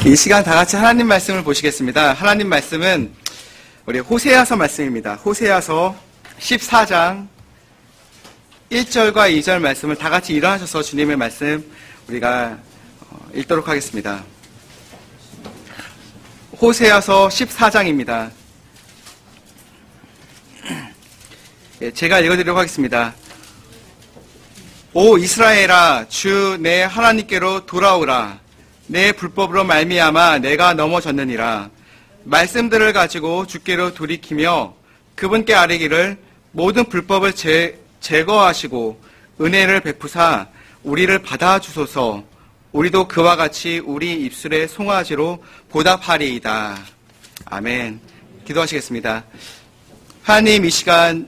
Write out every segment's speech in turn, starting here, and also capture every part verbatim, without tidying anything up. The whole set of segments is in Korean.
이 시간 다 같이 하나님 말씀을 보시겠습니다. 하나님 말씀은 우리 호세아서 말씀입니다. 호세아서 십사 장 일 절과 이 절 말씀을 다 같이 일어나셔서 주님의 말씀 우리가 읽도록 하겠습니다. 호세아서 십사 장입니다. 제가 읽어드리도록 하겠습니다. 오 이스라엘아, 주 내 하나님께로 돌아오라. 내 불법으로 말미암아 내가 넘어졌느니라. 말씀들을 가지고 주께로 돌이키며 그분께 아뢰기를 모든 불법을 제, 제거하시고 은혜를 베푸사 우리를 받아주소서. 우리도 그와 같이 우리 입술의 송아지로 보답하리이다. 아멘. 기도하시겠습니다. 하나님, 이 시간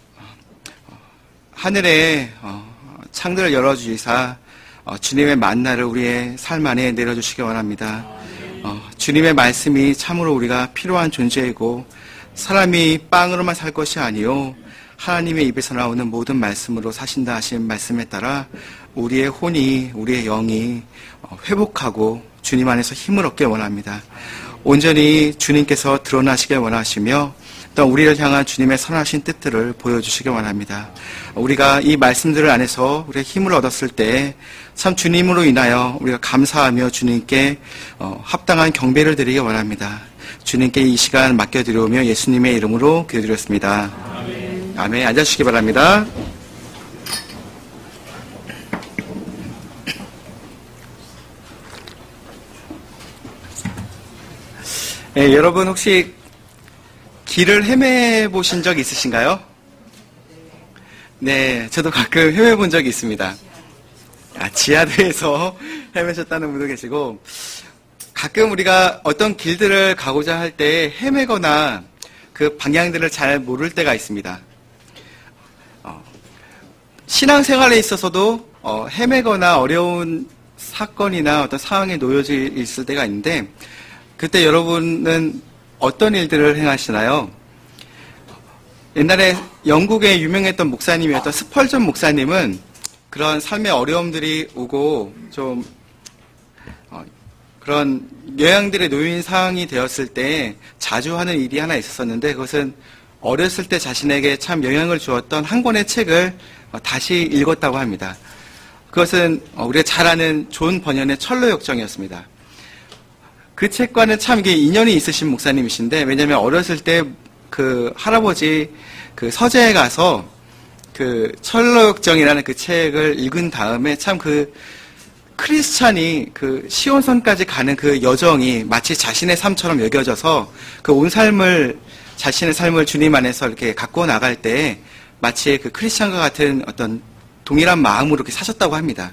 하늘에 창들을 열어주시사 주님의 만나를 우리의 삶 안에 내려주시기 원합니다. 주님의 말씀이 참으로 우리가 필요한 존재이고 사람이 빵으로만 살 것이 아니요 하나님의 입에서 나오는 모든 말씀으로 사신다 하신 말씀에 따라 우리의 혼이, 우리의 영이 회복하고 주님 안에서 힘을 얻길 원합니다. 온전히 주님께서 드러나시길 원하시며 또 우리를 향한 주님의 선하신 뜻들을 보여주시길 원합니다. 우리가 이 말씀들을 안에서 우리가 힘을 얻었을 때 참 주님으로 인하여 우리가 감사하며 주님께 합당한 경배를 드리기 원합니다. 주님께 이 시간 맡겨드리오며 예수님의 이름으로 기도드렸습니다. 아멘. 아멘. 앉아주시기 바랍니다. 네, 여러분 혹시 길을 헤매보신 적 있으신가요? 네, 저도 가끔 헤매본 적이 있습니다. 아, 지하도에서 헤매셨다는 분도 계시고, 가끔 우리가 어떤 길들을 가고자 할 때 헤매거나 그 방향들을 잘 모를 때가 있습니다. 어, 신앙생활에 있어서도 어, 헤매거나 어려운 사건이나 어떤 상황에 놓여져 있을 때가 있는데, 그때 여러분은 어떤 일들을 행하시나요? 옛날에 영국의 유명했던 목사님이었던 스펄전 목사님은 그런 삶의 어려움들이 오고 좀 어, 그런 영향들에 놓인 상황이 되었을 때 자주 하는 일이 하나 있었었는데, 그것은 어렸을 때 자신에게 참 영향을 주었던 한 권의 책을 어, 다시 읽었다고 합니다. 그것은 어, 우리가 잘 아는 존 버년의 철로역정이었습니다. 그 책과는 참 이게 인연이 있으신 목사님이신데, 왜냐면 어렸을 때 그 할아버지 그 서재에 가서 그 철로역정이라는 그 책을 읽은 다음에 참 그 크리스찬이 그 시온선까지 가는 그 여정이 마치 자신의 삶처럼 여겨져서 그 온 삶을, 자신의 삶을 주님 안에서 이렇게 갖고 나갈 때 마치 그 크리스찬과 같은 어떤 동일한 마음으로 이렇게 사셨다고 합니다.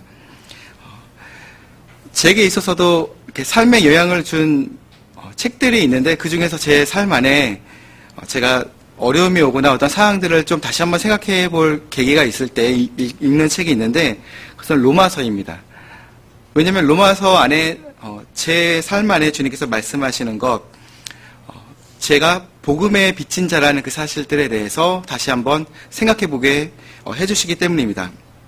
제게 있어서도 이렇게 삶에 영향을 준 책들이 있는데, 그 중에서 제 삶 안에 제가 어려움이 오거나 어떤 상황들을 좀 다시 한번 생각해 볼 계기가 있을 때 읽는 책이 있는데, 그것은 로마서입니다. 왜냐하면 로마서 안에 제 삶 안에 주님께서 말씀하시는 것, 제가 복음에 비친 자라는 그 사실들에 대해서 다시 한번 생각해 보게 해주시기 때문입니다.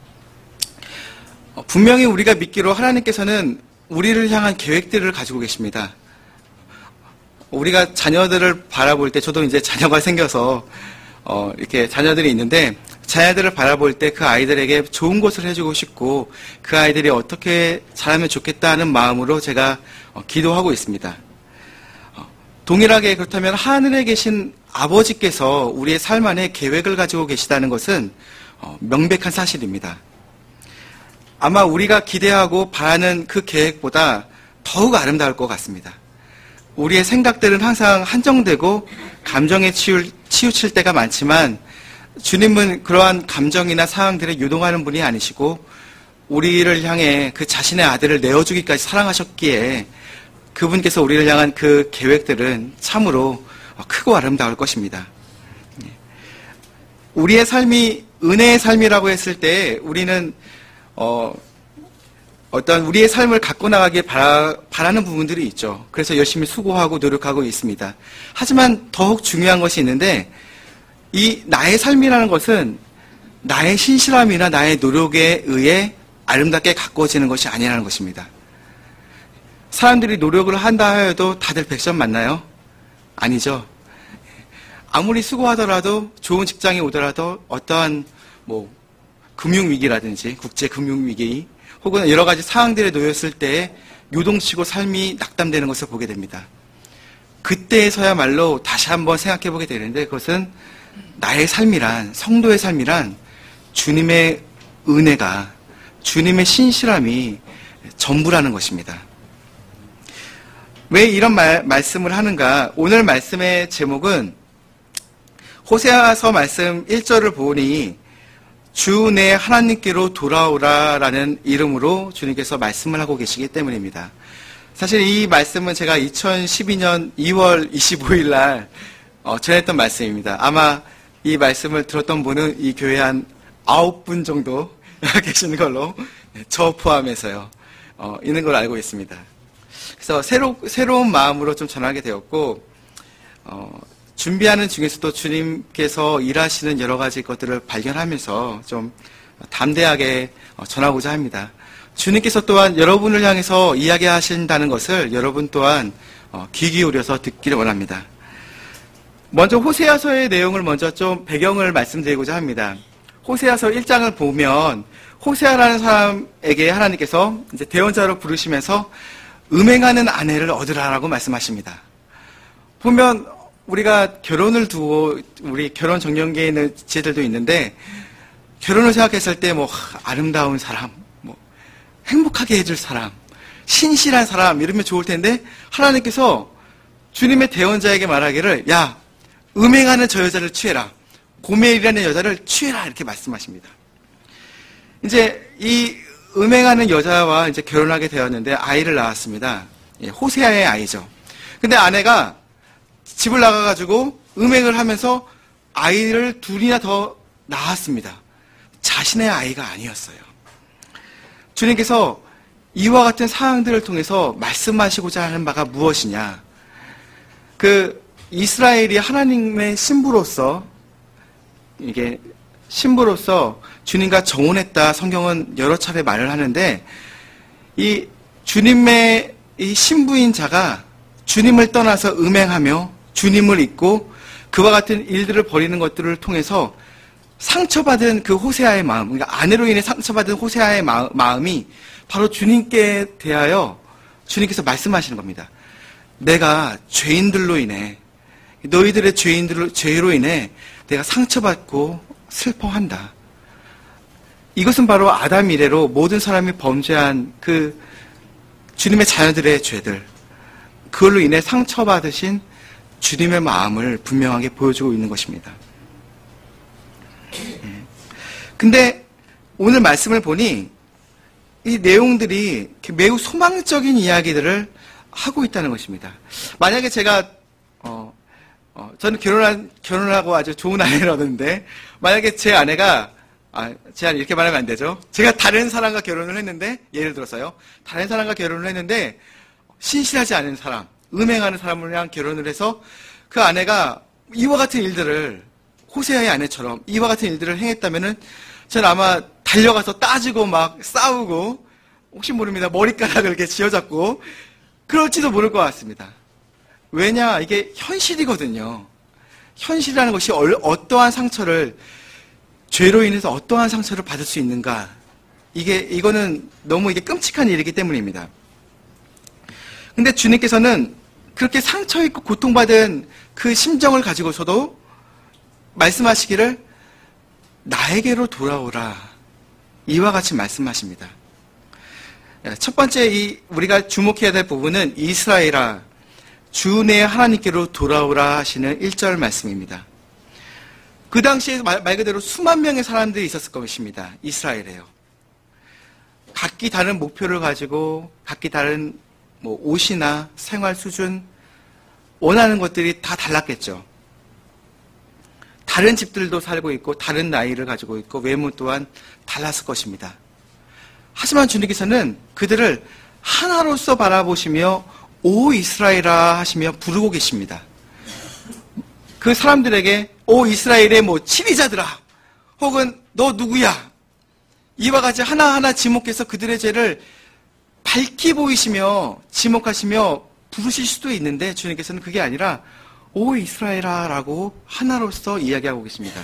분명히 우리가 믿기로 하나님께서는 우리를 향한 계획들을 가지고 계십니다. 우리가 자녀들을 바라볼 때, 저도 이제 자녀가 생겨서 어, 이렇게 자녀들이 있는데, 자녀들을 바라볼 때 그 아이들에게 좋은 것을 해주고 싶고 그 아이들이 어떻게 자라면 좋겠다 하는 마음으로 제가 어, 기도하고 있습니다. 어, 동일하게 그렇다면 하늘에 계신 아버지께서 우리의 삶 안에 계획을 가지고 계시다는 것은 어, 명백한 사실입니다. 아마 우리가 기대하고 바라는 그 계획보다 더욱 아름다울 것 같습니다. 우리의 생각들은 항상 한정되고 감정에 치우, 치우칠 때가 많지만, 주님은 그러한 감정이나 상황들에 유동하는 분이 아니시고 우리를 향해 그 자신의 아들을 내어주기까지 사랑하셨기에 그분께서 우리를 향한 그 계획들은 참으로 크고 아름다울 것입니다. 우리의 삶이 은혜의 삶이라고 했을 때 우리는 어, 어떤 우리의 삶을 갖고 나가길 바라, 바라는 부분들이 있죠. 그래서 열심히 수고하고 노력하고 있습니다. 하지만 더욱 중요한 것이 있는데, 이 나의 삶이라는 것은 나의 신실함이나 나의 노력에 의해 아름답게 가꾸어지는 것이 아니라는 것입니다. 사람들이 노력을 한다 하여도 다들 백 점 맞나요? 아니죠. 아무리 수고하더라도 좋은 직장에 오더라도 어떠한 뭐 금융위기라든지 국제금융위기 혹은 여러 가지 상황들에 놓였을 때 요동치고 삶이 낙담되는 것을 보게 됩니다. 그때서야말로 다시 한번 생각해 보게 되는데 그것은 나의 삶이란, 성도의 삶이란 주님의 은혜가, 주님의 신실함이 전부라는 것입니다. 왜 이런 말, 말씀을 하는가? 오늘 말씀의 제목은 호세아서 말씀 일 절을 보니 주 내 하나님께로 돌아오라라는 이름으로 주님께서 말씀을 하고 계시기 때문입니다. 사실 이 말씀은 제가 이천십이 년 이월 이십오일 날 어, 전했던 말씀입니다. 아마 이 말씀을 들었던 분은 이 교회 한 아홉 분 정도 계시는 걸로, 저 포함해서요, 어, 있는 걸 알고 있습니다. 그래서 새로, 새로운 마음으로 좀 전하게 되었고, 어, 준비하는 중에서도 주님께서 일하시는 여러 가지 것들을 발견하면서 좀 담대하게 전하고자 합니다. 주님께서 또한 여러분을 향해서 이야기하신다는 것을 여러분 또한 귀 기울여서 듣기를 원합니다. 먼저 호세아서의 내용을 먼저 좀 배경을 말씀드리고자 합니다. 호세아서 일 장을 보면 호세아라는 사람에게 하나님께서 이제 대언자로 부르시면서 음행하는 아내를 얻으라라고 말씀하십니다. 보면 우리가 결혼을 두고 우리 결혼 정년기에 있는 지혜들도 있는데 결혼을 생각했을 때 뭐 아름다운 사람, 뭐 행복하게 해줄 사람, 신실한 사람 이러면 좋을 텐데 하나님께서 주님의 대언자에게 말하기를 야 음행하는 저 여자를 취해라, 고멜이라는 여자를 취해라 이렇게 말씀하십니다. 이제 이 음행하는 여자와 이제 결혼하게 되었는데 아이를 낳았습니다. 예, 호세아의 아이죠. 근데 아내가 집을 나가가지고 음행을 하면서 아이를 둘이나 더 낳았습니다. 자신의 아이가 아니었어요. 주님께서 이와 같은 상황들을 통해서 말씀하시고자 하는 바가 무엇이냐? 그 이스라엘이 하나님의 신부로서 이게 신부로서 주님과 정혼했다 성경은 여러 차례 말을 하는데 이 주님의 이 신부인 자가 주님을 떠나서 음행하며 주님을 잊고 그와 같은 일들을 벌이는 것들을 통해서 상처받은 그 호세아의 마음, 그러니까 아내로 인해 상처받은 호세아의 마음, 마음이 바로 주님께 대하여 주님께서 말씀하시는 겁니다. 내가 죄인들로 인해 너희들의 죄인들로 죄로 인해 내가 상처받고 슬퍼한다. 이것은 바로 아담 이래로 모든 사람이 범죄한 그 주님의 자녀들의 죄들, 그걸로 인해 상처받으신 주님의 마음을 분명하게 보여주고 있는 것입니다. 근데 오늘 말씀을 보니 이 내용들이 매우 소망적인 이야기들을 하고 있다는 것입니다. 만약에 제가 어, 어, 저는 결혼한, 결혼을 하고 아주 좋은 아내를 얻었는데 만약에 제 아내가 아, 제 아내 이렇게 말하면 안 되죠. 제가 다른 사람과 결혼을 했는데 예를 들어서요. 다른 사람과 결혼을 했는데 신실하지 않은 사람, 음행하는 사람이랑 결혼을 해서 그 아내가 이와 같은 일들을 호세아의 아내처럼 이와 같은 일들을 행했다면은 저는 아마 달려가서 따지고 막 싸우고 혹시 모릅니다. 머리카락을 이렇게 쥐어잡고 그럴지도 모를 것 같습니다. 왜냐? 이게 현실이거든요. 현실이라는 것이 어떠한 상처를 죄로 인해서 어떠한 상처를 받을 수 있는가? 이게 이거는 너무 이게 끔찍한 일이기 때문입니다. 근데 주님께서는 그렇게 상처 있고 고통받은 그 심정을 가지고서도 말씀하시기를 나에게로 돌아오라. 이와 같이 말씀하십니다. 첫 번째 이 우리가 주목해야 될 부분은 이스라엘아 주 내 하나님께로 돌아오라 하시는 일 절 말씀입니다. 그 당시에 말, 말 그대로 수만 명의 사람들이 있었을 것입니다. 이스라엘에요. 각기 다른 목표를 가지고 각기 다른 뭐 옷이나 생활 수준 원하는 것들이 다 달랐겠죠. 다른 집들도 살고 있고 다른 나이를 가지고 있고 외모 또한 달랐을 것입니다. 하지만 주님께서는 그들을 하나로서 바라보시며 오 이스라엘아 하시며 부르고 계십니다. 그 사람들에게 오 이스라엘의 뭐 치리자들아 혹은 너 누구야 이와 같이 하나하나 지목해서 그들의 죄를 밝히 보이시며 지목하시며 부르실 수도 있는데 주님께서는 그게 아니라 오 이스라엘아 라고 하나로서 이야기하고 계십니다.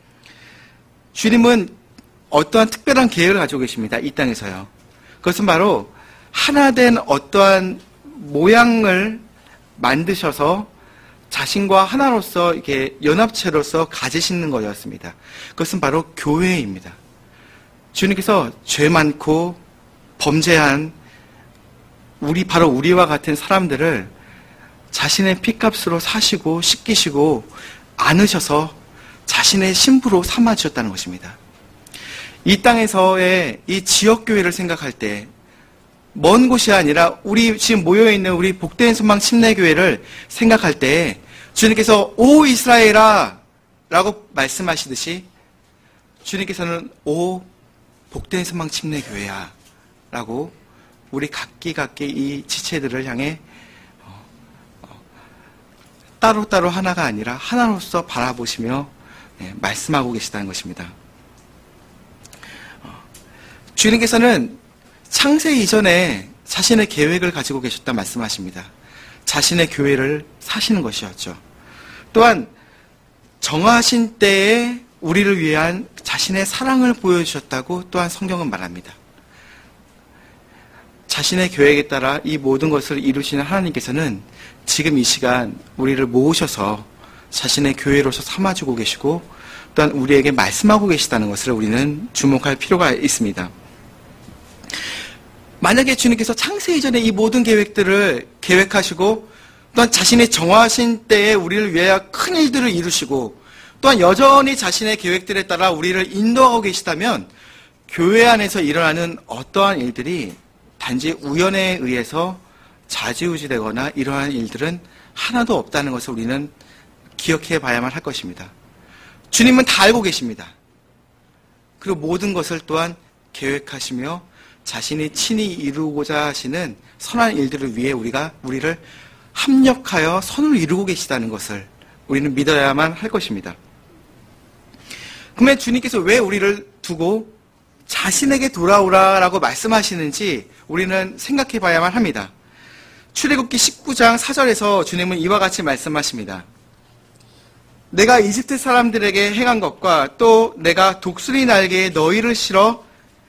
주님은 어떠한 특별한 계획을 가지고 계십니다. 이 땅에서요. 그것은 바로 하나된 어떠한 모양을 만드셔서 자신과 하나로서 이렇게 연합체로서 가지시는 거였습니다. 그것은 바로 교회입니다. 주님께서 죄 많고 범죄한 우리 바로 우리와 같은 사람들을 자신의 피값으로 사시고 씻기시고 안으셔서 자신의 신부로 삼아주셨다는 것입니다. 이 땅에서의 이 지역교회를 생각할 때 먼 곳이 아니라 우리 지금 모여있는 우리 복된 소망 침례교회를 생각할 때 주님께서 오 이스라엘아 라고 말씀하시듯이 주님께서는 오 복된 소망 침례교회야 라고 우리 각기각기 이 지체들을 향해 따로따로 하나가 아니라 하나로서 바라보시며 말씀하고 계시다는 것입니다. 주님께서는 창세 이전에 자신의 계획을 가지고 계셨다 말씀하십니다. 자신의 교회를 사시는 것이었죠. 또한 정하신 때에 우리를 위한 자신의 사랑을 보여주셨다고 또한 성경은 말합니다. 자신의 계획에 따라 이 모든 것을 이루시는 하나님께서는 지금 이 시간 우리를 모으셔서 자신의 교회로서 삼아주고 계시고 또한 우리에게 말씀하고 계시다는 것을 우리는 주목할 필요가 있습니다. 만약에 주님께서 창세 이전에 이 모든 계획들을 계획하시고 또한 자신의 정하신 때에 우리를 위하여 큰 일들을 이루시고 또한 여전히 자신의 계획들에 따라 우리를 인도하고 계시다면 교회 안에서 일어나는 어떠한 일들이 단지 우연에 의해서 좌지우지되거나 이러한 일들은 하나도 없다는 것을 우리는 기억해 봐야만 할 것입니다. 주님은 다 알고 계십니다. 그리고 모든 것을 또한 계획하시며 자신이 친히 이루고자 하시는 선한 일들을 위해 우리가 우리를 합력하여 선을 이루고 계시다는 것을 우리는 믿어야만 할 것입니다. 그러면 주님께서 왜 우리를 두고 자신에게 돌아오라라고 말씀하시는지 우리는 생각해 봐야만 합니다. 출애굽기 십구 장 사 절에서 주님은 이와 같이 말씀하십니다. 내가 이집트 사람들에게 행한 것과 또 내가 독수리 날개에 너희를 실어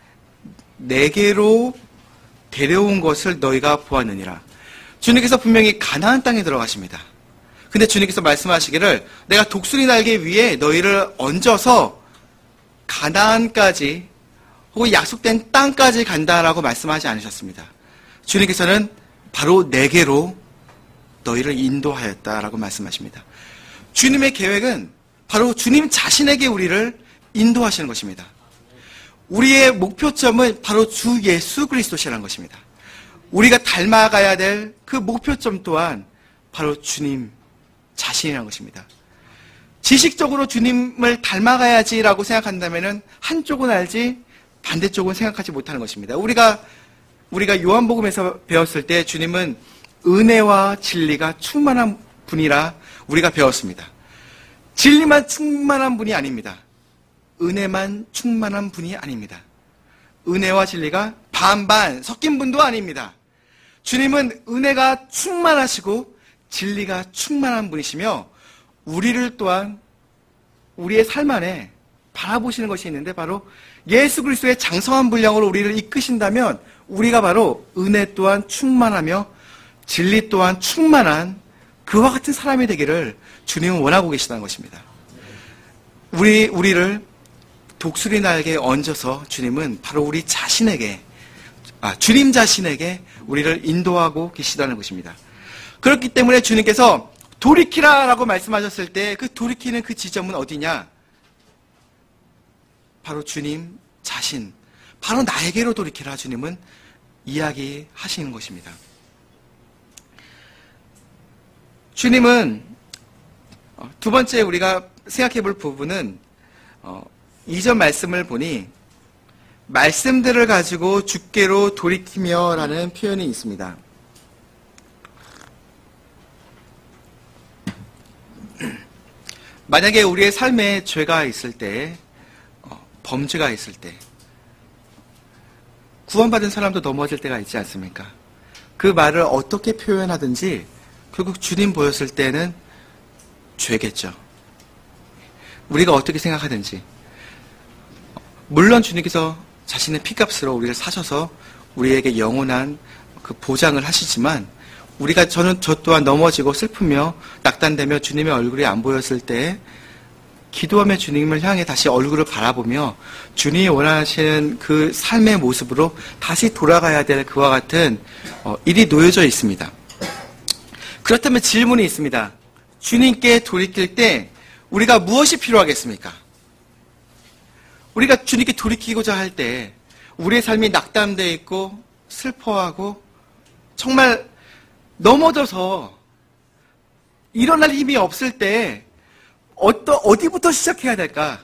내게로 데려온 것을 너희가 보았느니라. 주님께서 분명히 가나안 땅에 들어가십니다. 근데 주님께서 말씀하시기를 내가 독수리 날개 위에 너희를 얹어서 가나안까지 혹은 약속된 땅까지 간다라고 말씀하지 않으셨습니다. 주님께서는 바로 내게로 너희를 인도하였다라고 말씀하십니다. 주님의 계획은 바로 주님 자신에게 우리를 인도하시는 것입니다. 우리의 목표점은 바로 주 예수 그리스도시라는 것입니다. 우리가 닮아가야 될 그 목표점 또한 바로 주님 자신이라는 것입니다. 지식적으로 주님을 닮아가야지라고 생각한다면 한쪽은 알지 반대쪽은 생각하지 못하는 것입니다. 우리가 우리가 요한복음에서 배웠을 때 주님은 은혜와 진리가 충만한 분이라 우리가 배웠습니다. 진리만 충만한 분이 아닙니다. 은혜만 충만한 분이 아닙니다. 은혜와 진리가 반반 섞인 분도 아닙니다. 주님은 은혜가 충만하시고 진리가 충만한 분이시며 우리를 또한 우리의 삶 안에 바라보시는 것이 있는데 바로 예수 그리스도의 장성한 분량으로 우리를 이끄신다면 우리가 바로 은혜 또한 충만하며 진리 또한 충만한 그와 같은 사람이 되기를 주님은 원하고 계시다는 것입니다. 우리, 우리를 독수리 날개에 얹어서 주님은 바로 우리 자신에게, 아, 주님 자신에게 우리를 인도하고 계시다는 것입니다. 그렇기 때문에 주님께서 돌이키라라고 말씀하셨을 때 그 돌이키는 그 지점은 어디냐? 바로 주님 자신, 바로 나에게로 돌이키라 주님은 이야기하시는 것입니다. 주님은 두 번째 우리가 생각해 볼 부분은 이 절 말씀을 보니 말씀들을 가지고 주께로 돌이키며 라는 표현이 있습니다. 만약에 우리의 삶에 죄가 있을 때, 범죄가 있을 때, 구원받은 사람도 넘어질 때가 있지 않습니까? 그 말을 어떻게 표현하든지 결국 주님 보였을 때는 죄겠죠. 우리가 어떻게 생각하든지. 물론 주님께서 자신의 피값으로 우리를 사셔서 우리에게 영원한 그 보장을 하시지만 우리가 저는 저 또한 넘어지고 슬프며 낙단되며 주님의 얼굴이 안 보였을 때 기도하며 주님을 향해 다시 얼굴을 바라보며 주님이 원하시는 그 삶의 모습으로 다시 돌아가야 될 그와 같은 일이 놓여져 있습니다. 그렇다면 질문이 있습니다. 주님께 돌이킬 때 우리가 무엇이 필요하겠습니까? 우리가 주님께 돌이키고자 할 때 우리의 삶이 낙담되어 있고 슬퍼하고 정말 넘어져서 일어날 힘이 없을 때 어떠, 어디부터 시작해야 될까?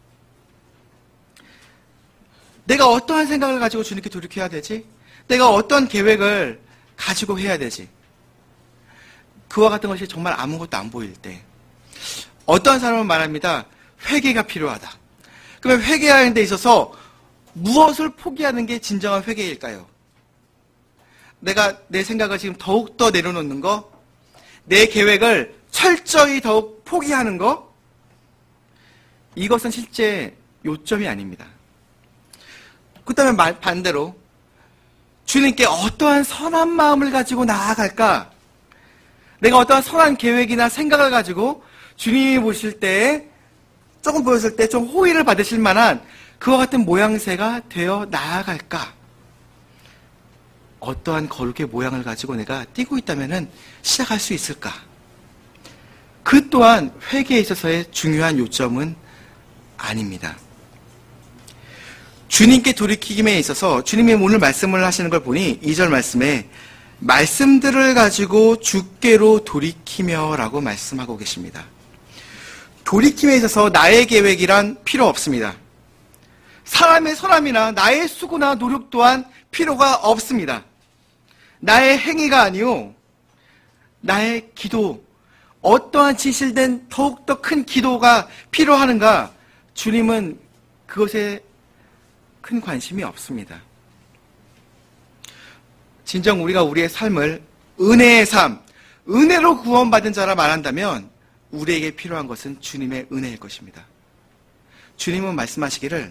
내가 어떠한 생각을 가지고 주님께 돌이켜야 되지? 내가 어떤 계획을 가지고 해야 되지? 그와 같은 것이 정말 아무것도 안 보일 때 어떠한 사람은 말합니다. 회개가 필요하다. 그러면 회개하는 데 있어서 무엇을 포기하는 게 진정한 회개일까요? 내가 내 생각을 지금 더욱더 내려놓는 거? 내 계획을 철저히 더욱 포기하는 거? 이것은 실제 요점이 아닙니다. 그 다음에 반대로 주님께 어떠한 선한 마음을 가지고 나아갈까? 내가 어떠한 선한 계획이나 생각을 가지고 주님이 보실 때 조금 보였을 때 좀 호의를 받으실 만한 그와 같은 모양새가 되어 나아갈까? 어떠한 거룩의 모양을 가지고 내가 띄고 있다면 시작할 수 있을까? 그 또한 회개에 있어서의 중요한 요점은 아닙니다. 주님께 돌이킴에 있어서 주님이 오늘 말씀을 하시는 걸 보니 이 절 말씀에 말씀들을 가지고 주께로 돌이키며 라고 말씀하고 계십니다. 돌이킴에 있어서 나의 계획이란 필요 없습니다. 사람의 선함이나 나의 수고나 노력 또한 필요가 없습니다. 나의 행위가 아니요 나의 기도, 어떠한 진실된 더욱더 큰 기도가 필요하는가? 주님은 그것에 큰 관심이 없습니다. 진정 우리가 우리의 삶을 은혜의 삶, 은혜로 구원받은 자라 말한다면 우리에게 필요한 것은 주님의 은혜일 것입니다. 주님은 말씀하시기를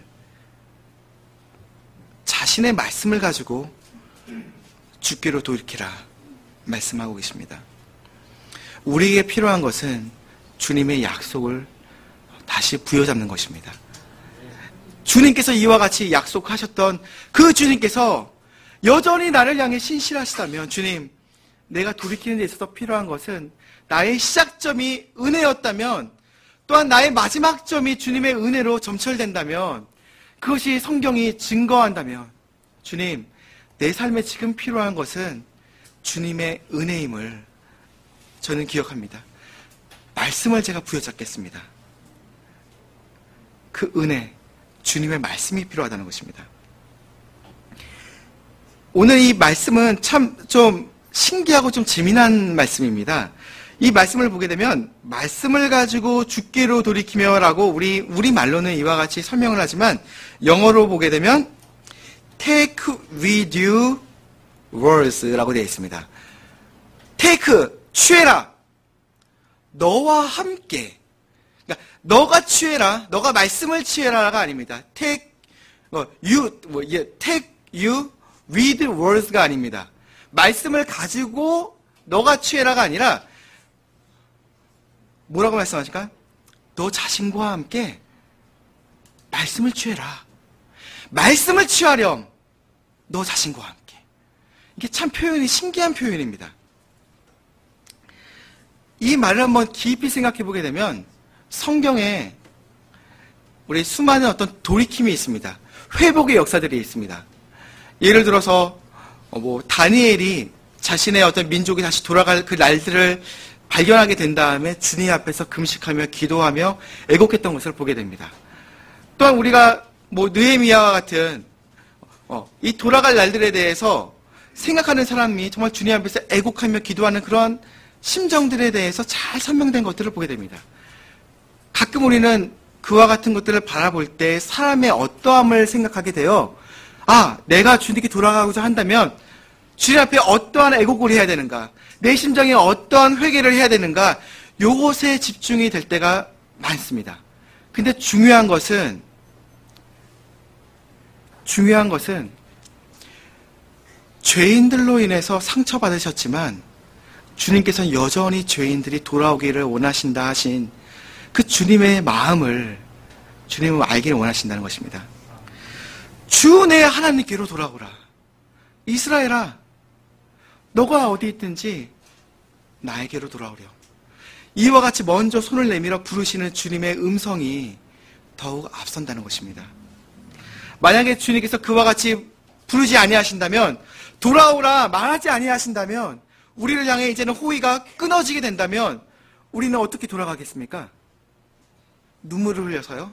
자신의 말씀을 가지고 주께로 돌이키라 말씀하고 계십니다. 우리에게 필요한 것은 주님의 약속을 다시 부여잡는 것입니다. 주님께서 이와 같이 약속하셨던 그 주님께서 여전히 나를 향해 신실하시다면 주님, 내가 돌이키는 데 있어서 필요한 것은 나의 시작점이 은혜였다면 또한 나의 마지막 점이 주님의 은혜로 점철된다면 그것이 성경이 증거한다면 주님, 내 삶에 지금 필요한 것은 주님의 은혜임을 저는 기억합니다. 말씀을 제가 부여잡겠습니다. 그 은혜, 주님의 말씀이 필요하다는 것입니다. 오늘 이 말씀은 참 좀 신기하고 좀 재미난 말씀입니다. 이 말씀을 보게 되면 말씀을 가지고 주께로 돌이키며 라고 우리, 우리 말로는 이와 같이 설명을 하지만 영어로 보게 되면 take with you words 라고 되어 있습니다. take, 취해라. 너와 함께. 그러니까 너가 취해라. 너가 말씀을 취해라가 아닙니다. take, 뭐, you, 뭐, take you with words가 아닙니다. 말씀을 가지고 너가 취해라가 아니라 뭐라고 말씀하실까? 너 자신과 함께 말씀을 취해라. 말씀을 취하렴. 너 자신과 함께. 이게 참 표현이 신기한 표현입니다. 이 말을 한번 깊이 생각해 보게 되면 성경에 우리 수많은 어떤 돌이킴이 있습니다. 회복의 역사들이 있습니다. 예를 들어서 뭐 다니엘이 자신의 어떤 민족이 다시 돌아갈 그 날들을 발견하게 된 다음에 주님 앞에서 금식하며 기도하며 애곡했던 것을 보게 됩니다. 또한 우리가 뭐 느헤미야와 같은 어, 이 돌아갈 날들에 대해서 생각하는 사람이 정말 주님 앞에서 애곡하며 기도하는 그런 심정들에 대해서 잘 설명된 것들을 보게 됩니다. 가끔 우리는 그와 같은 것들을 바라볼 때 사람의 어떠함을 생각하게 되어 아, 내가 주님께 돌아가고자 한다면 주님 앞에 어떠한 애곡을 해야 되는가, 내 심정에 어떠한 회개를 해야 되는가, 요것에 집중이 될 때가 많습니다. 근데 중요한 것은 중요한 것은 죄인들로 인해서 상처받으셨지만 주님께서는 여전히 죄인들이 돌아오기를 원하신다 하신 그 주님의 마음을 주님은 알기를 원하신다는 것입니다. 주 내 하나님께로 돌아오라. 이스라엘아, 너가 어디 있든지 나에게로 돌아오렴. 이와 같이 먼저 손을 내밀어 부르시는 주님의 음성이 더욱 앞선다는 것입니다. 만약에 주님께서 그와 같이 부르지 아니하신다면, 돌아오라 말하지 아니하신다면, 우리를 향해 이제는 호의가 끊어지게 된다면 우리는 어떻게 돌아가겠습니까? 눈물을 흘려서요?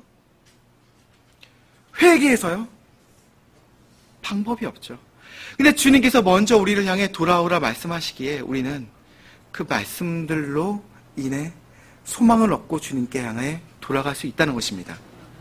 회개해서요? 방법이 없죠. 근데 주님께서 먼저 우리를 향해 돌아오라 말씀하시기에 우리는 그 말씀들로 인해 소망을 얻고 주님께 향해 돌아갈 수 있다는 것입니다.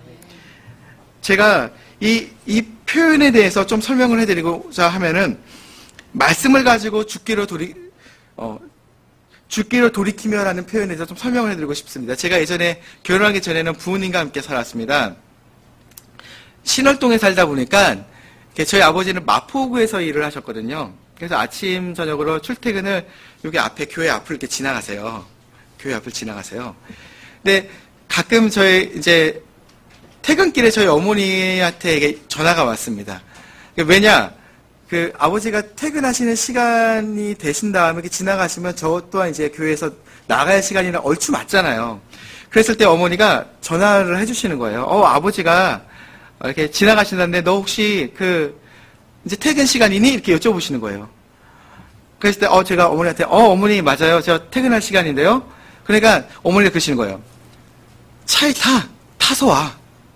제가 이, 이 표현에 대해서 좀 설명을 해드리고자 하면은, 말씀을 가지고 죽기로 돌이, 어, 죽기로 돌이키며라는 표현에 대해서 좀 설명을 해드리고 싶습니다. 제가 예전에 결혼하기 전에는 부모님과 함께 살았습니다. 신월동에 살다 보니까 저희 아버지는 마포구에서 일을 하셨거든요. 그래서 아침 저녁으로 출퇴근을 여기 앞에 교회 앞을 이렇게 지나가세요. 교회 앞을 지나가세요. 근데 가끔 저희 이제 퇴근길에 저희 어머니한테 전화가 왔습니다. 왜냐, 그 아버지가 퇴근하시는 시간이 되신 다음에 이렇게 지나가시면 저 또한 이제 교회에서 나갈 시간이랑 얼추 맞잖아요. 그랬을 때 어머니가 전화를 해주시는 거예요. 어, 아버지가 이렇게 지나가시는데 너 혹시 그 이제 퇴근 시간이니? 이렇게 여쭤보시는 거예요. 그랬을 때 어, 제가 어머니한테 어, 어머니 맞아요. 저 퇴근할 시간인데요. 그러니까 어머니가 그러시는 거예요. 차에 타. 타서 와.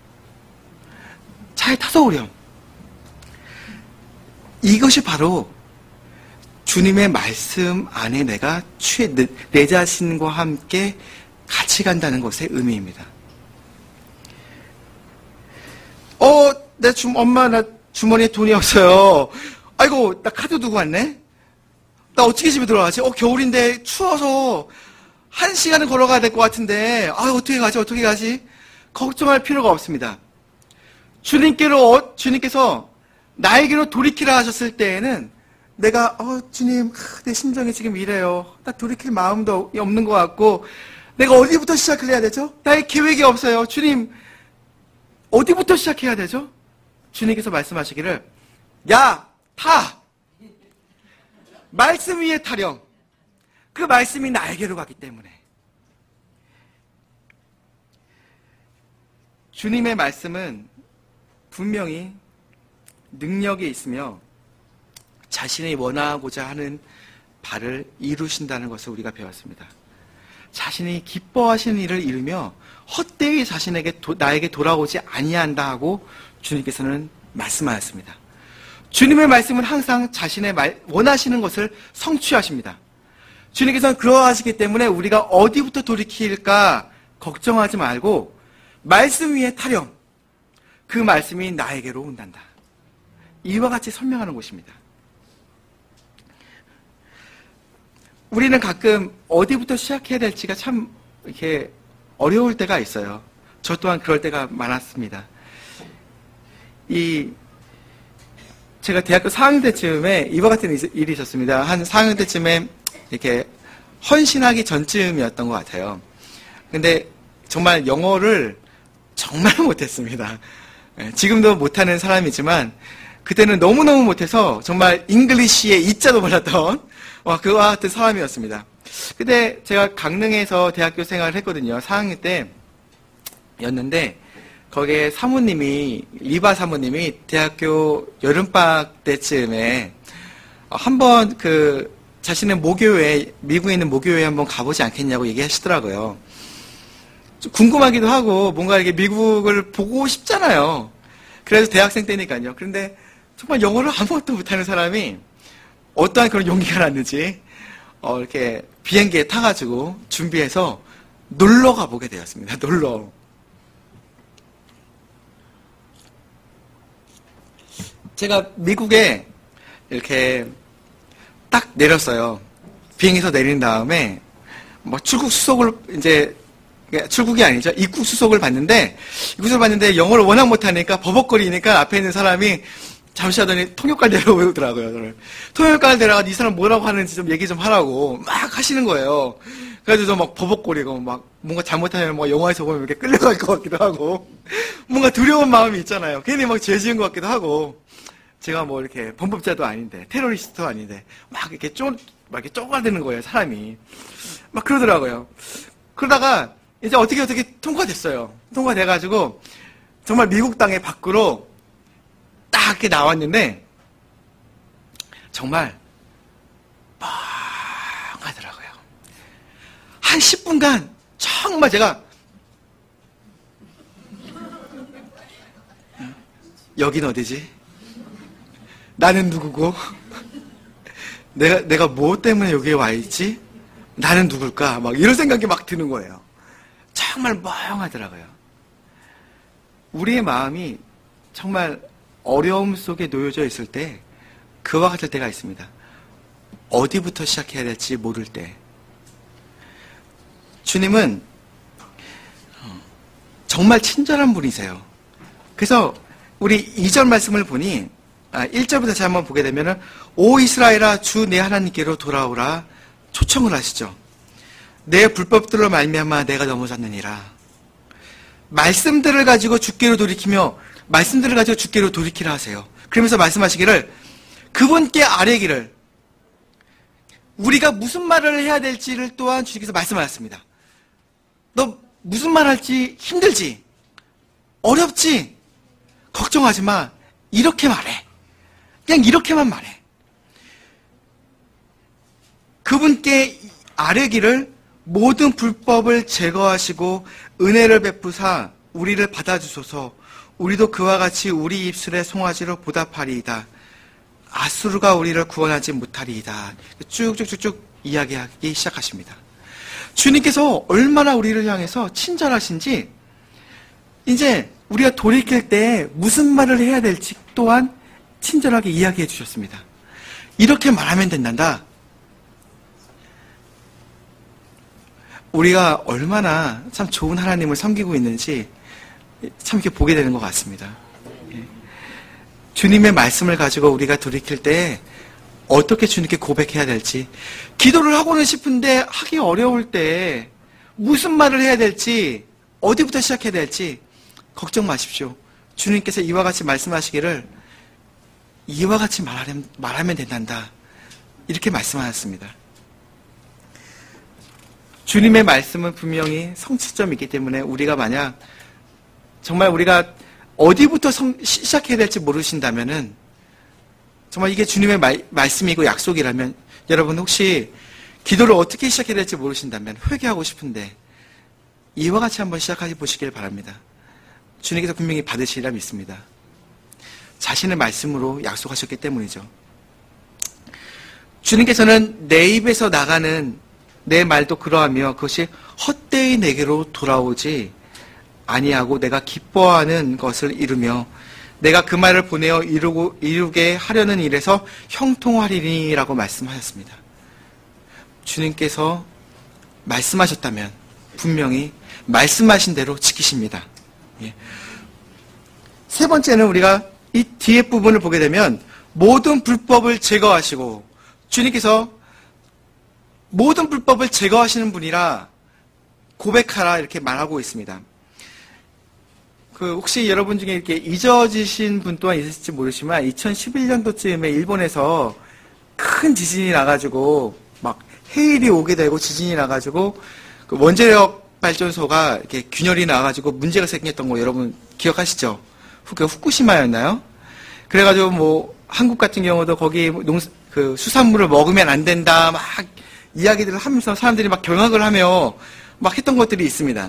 차에 타서 오렴. 이것이 바로 주님의 말씀 안에 내가 취해, 내, 내 자신과 함께 같이 간다는 것의 의미입니다. 어, 내 주, 엄마, 나 주머니에 돈이 없어요. 아이고, 나 카드 두고 왔네? 나 어떻게 집에 들어가지? 어, 겨울인데 추워서 한 시간은 걸어가야 될 것 같은데, 아, 어떻게 가지? 어떻게 가지? 걱정할 필요가 없습니다. 주님께로, 어, 주님께서 나에게로 돌이키라 하셨을 때에는 내가 어 주님, 내 심정이 지금 이래요. 나 돌이킬 마음도 없는 것 같고 내가 어디부터 시작을 해야 되죠? 나의 계획이 없어요. 주님, 어디부터 시작해야 되죠? 주님께서 말씀하시기를 야, 타! 말씀 위에 타령. 그 말씀이 나에게로 가기 때문에. 주님의 말씀은 분명히 능력이 있으며 자신이 원하고자 하는 바를 이루신다는 것을 우리가 배웠습니다. 자신이 기뻐하시는 일을 이루며 헛되이 자신에게 도, 나에게 돌아오지 아니한다 하고 주님께서는 말씀하셨습니다. 주님의 말씀은 항상 자신의 말, 원하시는 것을 성취하십니다. 주님께서는 그러하시기 때문에 우리가 어디부터 돌이킬까 걱정하지 말고 말씀 위에 타령, 그 말씀이 나에게로 온단다. 이와 같이 설명하는 것입니다. 우리는 가끔 어디부터 시작해야 될지가 참 이렇게 어려울 때가 있어요. 저 또한 그럴 때가 많았습니다. 이 제가 대학교 사 학년 때쯤에 이와 같은 일이 있었습니다. 한 사 학년 때쯤에 이렇게 헌신하기 전쯤이었던 것 같아요. 근데 정말 영어를 정말 못했습니다. 지금도 못하는 사람이지만 그때는 너무너무 못해서 정말 잉글리시의 이자도 몰랐던 와, 그와 같은 사람이었습니다. 근데 제가 강릉에서 대학교 생활을 했거든요. 사 학년 때였는데 거기에 사모님이, 리바 사모님이 대학교 여름방학 때쯤에 한번 그 자신의 모교회, 미국에 있는 모교회에 한번 가보지 않겠냐고 얘기하시더라고요. 좀 궁금하기도 하고 뭔가 이렇게 미국을 보고 싶잖아요. 그래서 대학생 때니까요. 그런데 정말 영어를 아무것도 못하는 사람이 어떠한 그런 용기가 났는지 어, 이렇게 비행기에 타가지고 준비해서 놀러 가보게 되었습니다. 놀러. 제가 미국에 이렇게 딱 내렸어요. 비행기에서 내린 다음에 뭐 출국 수속을 이제 출국이 아니죠. 입국 수속을 받는데 입국수속을 받는데 영어를 워낙 못하니까 버벅거리니까 앞에 있는 사람이 잠시 하더니 통역관 데려오더라고요. 저를. 통역관을 데려가서 이 사람 뭐라고 하는지 좀 얘기 좀 하라고 막 하시는 거예요. 그래서 막 버벅거리고 막 뭔가 잘못하면 뭐 영화에서 보면 이렇게 끌려갈 것 같기도 하고 뭔가 두려운 마음이 있잖아요. 괜히 막 죄 지은 것 같기도 하고 제가 뭐 이렇게 범법자도 아닌데 테러리스트도 아닌데 막 이렇게 쪼, 막 이렇게 쪼가드는 거예요. 사람이 막 그러더라고요. 그러다가 이제 어떻게 어떻게 통과됐어요. 통과돼가지고 정말 미국 땅의 밖으로 딱 이렇게 나왔는데 정말 뻥하더라고요. 한 십 분간 정말 제가 여긴 어디지? 나는 누구고? 내가 내가 뭐 때문에 여기에 와 있지? 나는 누굴까? 막 이런 생각이 막 드는 거예요. 정말 멍하더라고요. 우리의 마음이 정말 어려움 속에 놓여져 있을 때 그와 같을 때가 있습니다. 어디부터 시작해야 될지 모를 때. 주님은 정말 친절한 분이세요. 그래서 우리 이 절 말씀을 보니 일 절부터 다시 한번 보게 되면 오 이스라엘아 주 내 하나님께로 돌아오라 초청을 하시죠. 내 불법들로 말미암아 내가 넘어졌느니라. 말씀들을 가지고 주께로 돌이키며 말씀들을 가지고 주께로 돌이키라 하세요. 그러면서 말씀하시기를 그분께 아뢰기를 우리가 무슨 말을 해야 될지를 또한 주님께서 말씀하셨습니다. 너 무슨 말 할지 힘들지? 어렵지? 걱정하지 마. 이렇게 말해. 그냥 이렇게만 말해. 그분께 아뢰기를 모든 불법을 제거하시고 은혜를 베푸사 우리를 받아주소서. 우리도 그와 같이 우리 입술의 송아지로 보답하리이다. 아수르가 우리를 구원하지 못하리이다. 쭉쭉쭉쭉 이야기하기 시작하십니다. 주님께서 얼마나 우리를 향해서 친절하신지 이제 우리가 돌이킬 때 무슨 말을 해야 될지 또한 친절하게 이야기해 주셨습니다. 이렇게 말하면 된단다. 우리가 얼마나 참 좋은 하나님을 섬기고 있는지 참 이렇게 보게 되는 것 같습니다. 주님의 말씀을 가지고 우리가 돌이킬 때 어떻게 주님께 고백해야 될지, 기도를 하고는 싶은데 하기 어려울 때 무슨 말을 해야 될지, 어디부터 시작해야 될지 걱정 마십시오. 주님께서 이와 같이 말씀하시기를 이와 같이 말하면, 말하면 된단다. 이렇게 말씀하셨습니다. 주님의 말씀은 분명히 성취점이기 때문에 우리가 만약 정말 우리가 어디부터 성, 시작해야 될지 모르신다면은 정말 이게 주님의 말, 말씀이고 약속이라면 여러분 혹시 기도를 어떻게 시작해야 될지 모르신다면 회개하고 싶은데 이와 같이 한번 시작해 보시길 바랍니다. 주님께서 분명히 받으시리라 믿습니다. 자신의 말씀으로 약속하셨기 때문이죠. 주님께서는 내 입에서 나가는 내 말도 그러하며 그것이 헛되이 내게로 돌아오지 아니하고 내가 기뻐하는 것을 이루며 내가 그 말을 보내어 이루고, 이루게 하려는 일에서 형통하리니라고 말씀하셨습니다. 주님께서 말씀하셨다면 분명히 말씀하신 대로 지키십니다. 예. 세 번째는 우리가 이 뒤에 부분을 보게 되면 모든 불법을 제거하시고 주님께서 모든 불법을 제거하시는 분이라 고백하라 이렇게 말하고 있습니다. 그 혹시 여러분 중에 이렇게 잊어지신 분 또한 있을지 모르지만 이천십일 년도쯤에 일본에서 큰 지진이 나가지고 막 해일이 오게 되고 지진이 나가지고 그 원자력 발전소가 이렇게 균열이 나가지고 문제가 생겼던 거 여러분 기억하시죠? 그 후쿠시마였나요? 그래가지고 뭐 한국 같은 경우도 거기 농, 그 수산물을 먹으면 안 된다 막 이야기들을 하면서 사람들이 막 경악을 하며 막 했던 것들이 있습니다.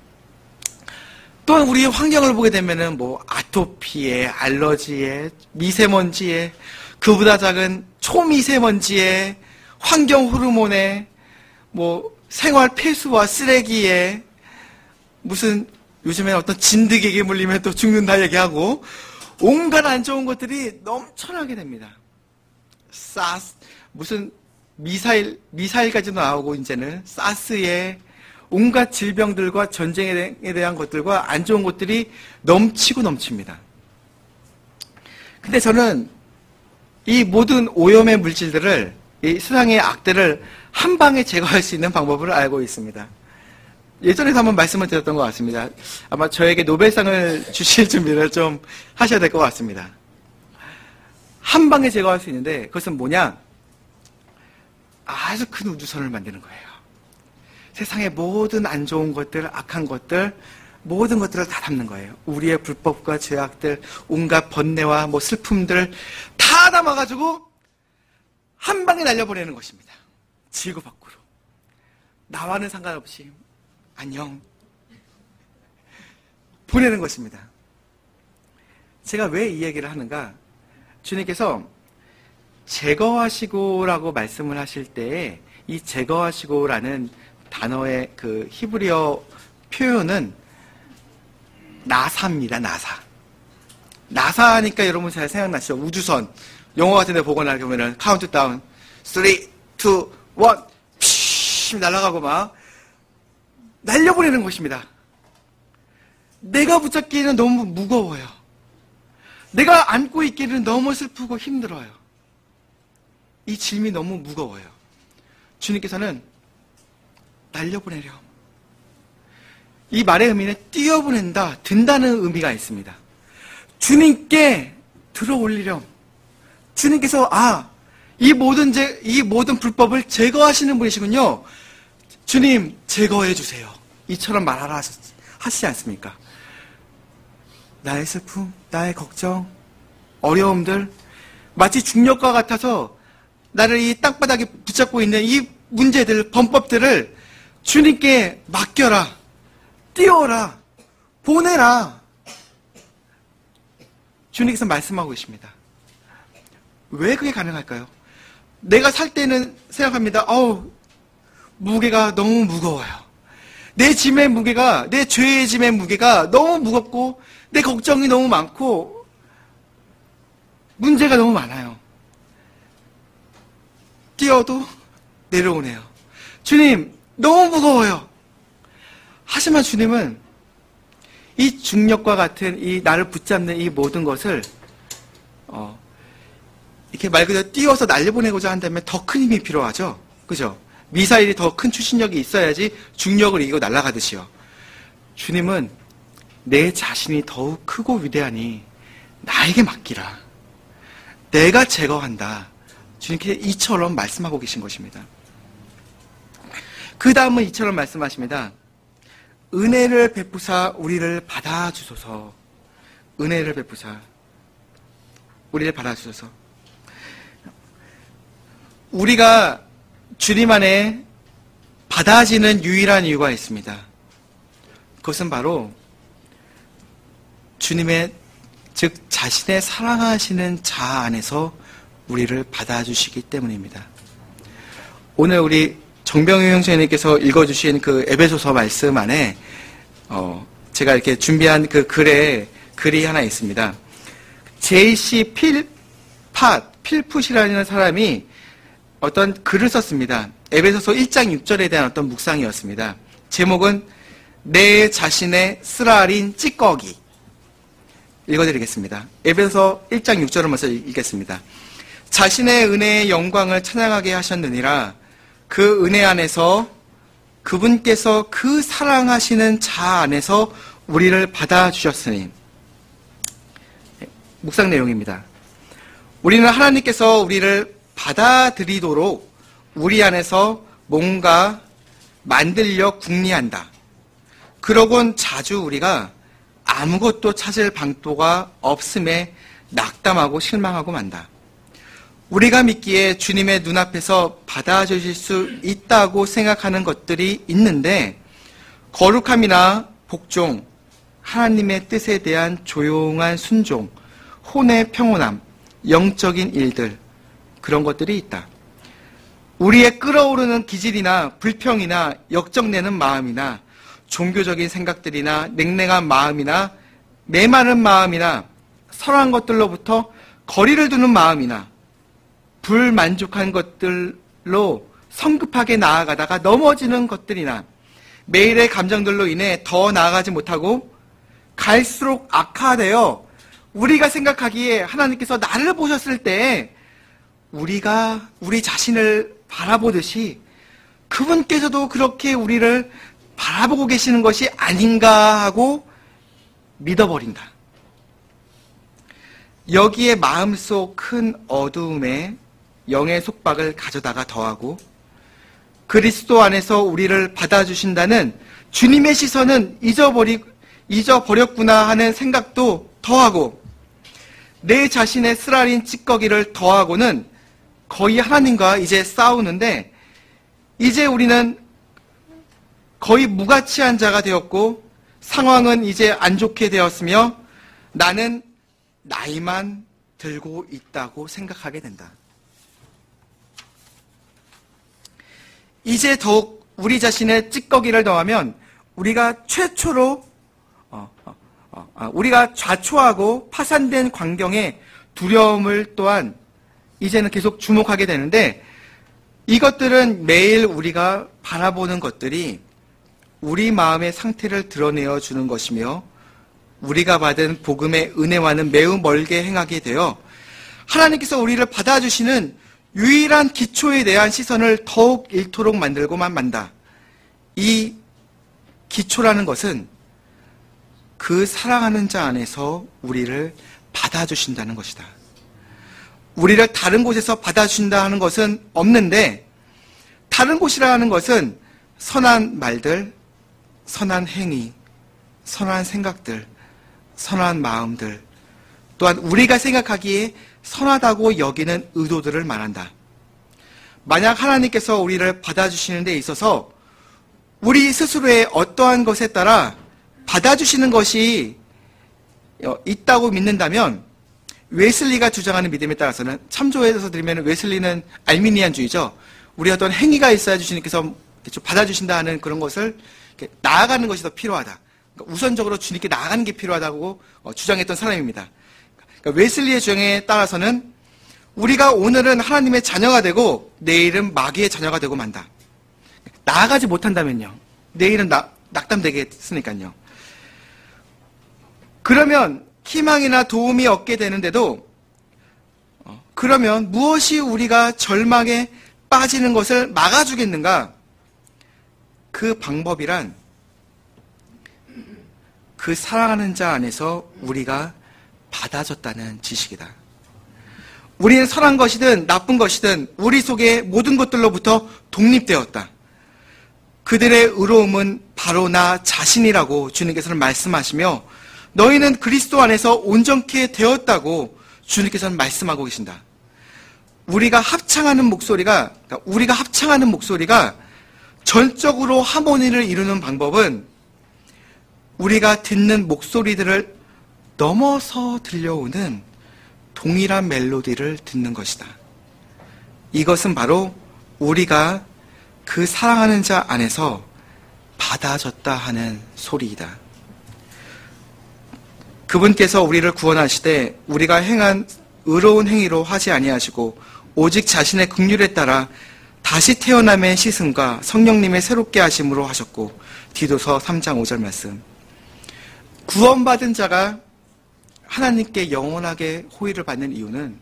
또한 우리의 환경을 보게 되면은 뭐 아토피에, 알러지에, 미세먼지에, 그보다 작은 초미세먼지에, 환경 호르몬에, 뭐 생활 폐수와 쓰레기에, 무슨 요즘에 어떤 진드기에게 물리면 또 죽는다 얘기하고 온갖 안 좋은 것들이 넘쳐나게 됩니다. 사스, 무슨 미사일, 미사일까지도 나오고, 이제는 사스에 온갖 질병들과 전쟁에 대한 것들과 안 좋은 것들이 넘치고 넘칩니다. 근데 저는 이 모든 오염의 물질들을, 이 세상의 악들을 한 방에 제거할 수 있는 방법을 알고 있습니다. 예전에도 한번 말씀을 드렸던 것 같습니다. 아마 저에게 노벨상을 주실 준비를 좀 하셔야 될 것 같습니다. 한 방에 제거할 수 있는데 그것은 뭐냐? 아주 큰 우주선을 만드는 거예요. 세상의 모든 안 좋은 것들, 악한 것들, 모든 것들을 다 담는 거예요. 우리의 불법과 죄악들, 온갖 번뇌와 뭐 슬픔들 다 담아가지고 한 방에 날려보내는 것입니다. 지구 밖으로. 나와는 상관없이 안녕. 보내는 것입니다. 제가 왜 이 얘기를 하는가? 주님께서 제거하시고라고 말씀을 하실 때에 이 제거하시고라는 단어의 그 히브리어 표현은 나사입니다. 나사. 나사 하니까 여러분 잘 생각나시죠? 우주선. 영화 같은 데 보거나 보면은 카운트다운 삼, 이, 일 피쉬 날아가고 막 날려보내는 것입니다. 내가 붙잡기에는 너무 무거워요. 내가 안고 있기에는 너무 슬프고 힘들어요. 이 짐이 너무 무거워요. 주님께서는 날려보내려. 이 말의 의미는 띄어보낸다, 든다는 의미가 있습니다. 주님께 들어올리렴. 주님께서 아, 이 모든 제, 이 모든 불법을 제거하시는 분이시군요. 주님 제거해 주세요. 이처럼 말하라 하시지 않습니까? 나의 슬픔, 나의 걱정, 어려움들, 마치 중력과 같아서 나를 이 땅바닥에 붙잡고 있는 이 문제들, 범법들을 주님께 맡겨라, 띄워라, 보내라. 주님께서 말씀하고 계십니다. 왜 그게 가능할까요? 내가 살 때는 생각합니다. 어우, 무게가 너무 무거워요. 내 짐의 무게가, 내 죄의 짐의 무게가 너무 무겁고 내 걱정이 너무 많고 문제가 너무 많아요. 뛰어도 내려오네요. 주님, 너무 무거워요. 하지만 주님은 이 중력과 같은 이 나를 붙잡는 이 모든 것을 어, 이렇게 말 그대로 띄워서 날려보내고자 한다면 더 큰 힘이 필요하죠. 그죠? 미사일이 더 큰 추진력이 있어야지 중력을 이기고 날아가듯이요. 주님은 내 자신이 더욱 크고 위대하니 나에게 맡기라. 내가 제거한다. 주님께서 이처럼 말씀하고 계신 것입니다. 그 다음은 이처럼 말씀하십니다. 은혜를 베푸사 우리를 받아주소서. 은혜를 베푸사 우리를 받아주소서. 우리가 주님 안에 받아지는 유일한 이유가 있습니다. 그것은 바로 주님의, 즉 자신의 사랑하시는 자 안에서 우리를 받아주시기 때문입니다. 오늘 우리 정병희 형제님께서 읽어주신 그 에베소서 말씀 안에 어, 제가 이렇게 준비한 그 글에 글이 하나 있습니다. 제이씨 필팟, 필풋이라는 사람이 어떤 글을 썼습니다. 에베소서 일 장 육 절에 대한 어떤 묵상이었습니다. 제목은 내 자신의 쓰라린 찌꺼기. 읽어드리겠습니다. 에베소서 일 장 육 절을 먼저 읽겠습니다. 자신의 은혜의 영광을 찬양하게 하셨느니라. 그 은혜 안에서 그분께서 그 사랑하시는 자 안에서 우리를 받아주셨으니. 묵상 내용입니다. 우리는 하나님께서 우리를 받아들이도록 우리 안에서 뭔가 만들려 궁리한다. 그러곤 자주 우리가 아무것도 찾을 방도가 없음에 낙담하고 실망하고 만다. 우리가 믿기에 주님의 눈앞에서 받아주실 수 있다고 생각하는 것들이 있는데 거룩함이나 복종, 하나님의 뜻에 대한 조용한 순종, 혼의 평온함, 영적인 일들, 그런 것들이 있다. 우리의 끓어오르는 기질이나 불평이나 역정내는 마음이나 종교적인 생각들이나 냉랭한 마음이나 메마른 마음이나 선한 것들로부터 거리를 두는 마음이나 불만족한 것들로 성급하게 나아가다가 넘어지는 것들이나 매일의 감정들로 인해 더 나아가지 못하고 갈수록 악화되어 우리가 생각하기에 하나님께서 나를 보셨을 때 우리가 우리 자신을 바라보듯이 그분께서도 그렇게 우리를 바라보고 계시는 것이 아닌가 하고 믿어버린다. 여기에 마음속 큰 어두움에 영의 속박을 가져다가 더하고 그리스도 안에서 우리를 받아주신다는 주님의 시선은 잊어버리, 잊어버렸구나 하는 생각도 더하고 내 자신의 쓰라린 찌꺼기를 더하고는 거의 하나님과 이제 싸우는데 이제 우리는 거의 무가치한 자가 되었고 상황은 이제 안 좋게 되었으며 나는 나이만 들고 있다고 생각하게 된다. 이제 더욱 우리 자신의 찌꺼기를 더하면 우리가 최초로 어, 어, 어, 어, 우리가 좌초하고 파산된 광경에 두려움을 또한 이제는 계속 주목하게 되는데 이것들은 매일 우리가 바라보는 것들이 우리 마음의 상태를 드러내어 주는 것이며 우리가 받은 복음의 은혜와는 매우 멀게 행하게 되어 하나님께서 우리를 받아주시는 유일한 기초에 대한 시선을 더욱 잃도록 만들고만 만다. 이 기초라는 것은 그 사랑하는 자 안에서 우리를 받아주신다는 것이다. 우리를 다른 곳에서 받아주신다 하는 것은 없는데 다른 곳이라는 것은 선한 말들, 선한 행위, 선한 생각들, 선한 마음들 또한 우리가 생각하기에 선하다고 여기는 의도들을 말한다. 만약 하나님께서 우리를 받아주시는 데 있어서 우리 스스로의 어떠한 것에 따라 받아주시는 것이 있다고 믿는다면 웨슬리가 주장하는 믿음에 따라서는 참조해서 드리면 웨슬리는 알미니안주의죠. 우리 어떤 행위가 있어야 주님께서 받아주신다 하는 그런 것을 나아가는 것이 더 필요하다. 그러니까 우선적으로 주님께 나아가는 게 필요하다고 주장했던 사람입니다. 그러니까 웨슬리의 주장에 따라서는 우리가 오늘은 하나님의 자녀가 되고 내일은 마귀의 자녀가 되고 만다. 나아가지 못한다면요. 내일은 낙, 낙담되겠으니까요. 그러면 희망이나 도움이 얻게 되는데도 어, 그러면 무엇이 우리가 절망에 빠지는 것을 막아주겠는가? 그 방법이란 그 사랑하는 자 안에서 우리가 받아줬다는 지식이다. 우리는 선한 것이든 나쁜 것이든 우리 속의 모든 것들로부터 독립되었다. 그들의 의로움은 바로 나 자신이라고 주님께서는 말씀하시며 너희는 그리스도 안에서 온전케 되었다고 주님께서는 말씀하고 계신다. 우리가 합창하는 목소리가 그러니까 우리가 합창하는 목소리가 전적으로 하모니를 이루는 방법은 우리가 듣는 목소리들을 넘어서 들려오는 동일한 멜로디를 듣는 것이다. 이것은 바로 우리가 그 사랑하는 자 안에서 받아줬다 하는 소리이다. 그분께서 우리를 구원하시되 우리가 행한 의로운 행위로 하지 아니하시고 오직 자신의 긍휼에 따라 다시 태어남의 시승과 성령님의 새롭게 하심으로 하셨고 디도서 삼 장 오 절 말씀. 구원받은 자가 하나님께 영원하게 호의를 받는 이유는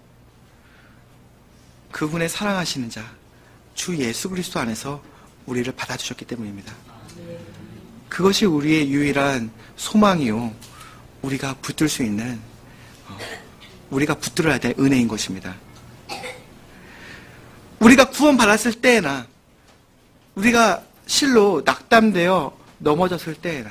그분의 사랑하시는 자 주 예수 그리스도 안에서 우리를 받아주셨기 때문입니다. 그것이 우리의 유일한 소망이요 우리가 붙들 수 있는 우리가 붙들어야 될 은혜인 것입니다. 우리가 구원받았을 때나 우리가 실로 낙담되어 넘어졌을 때나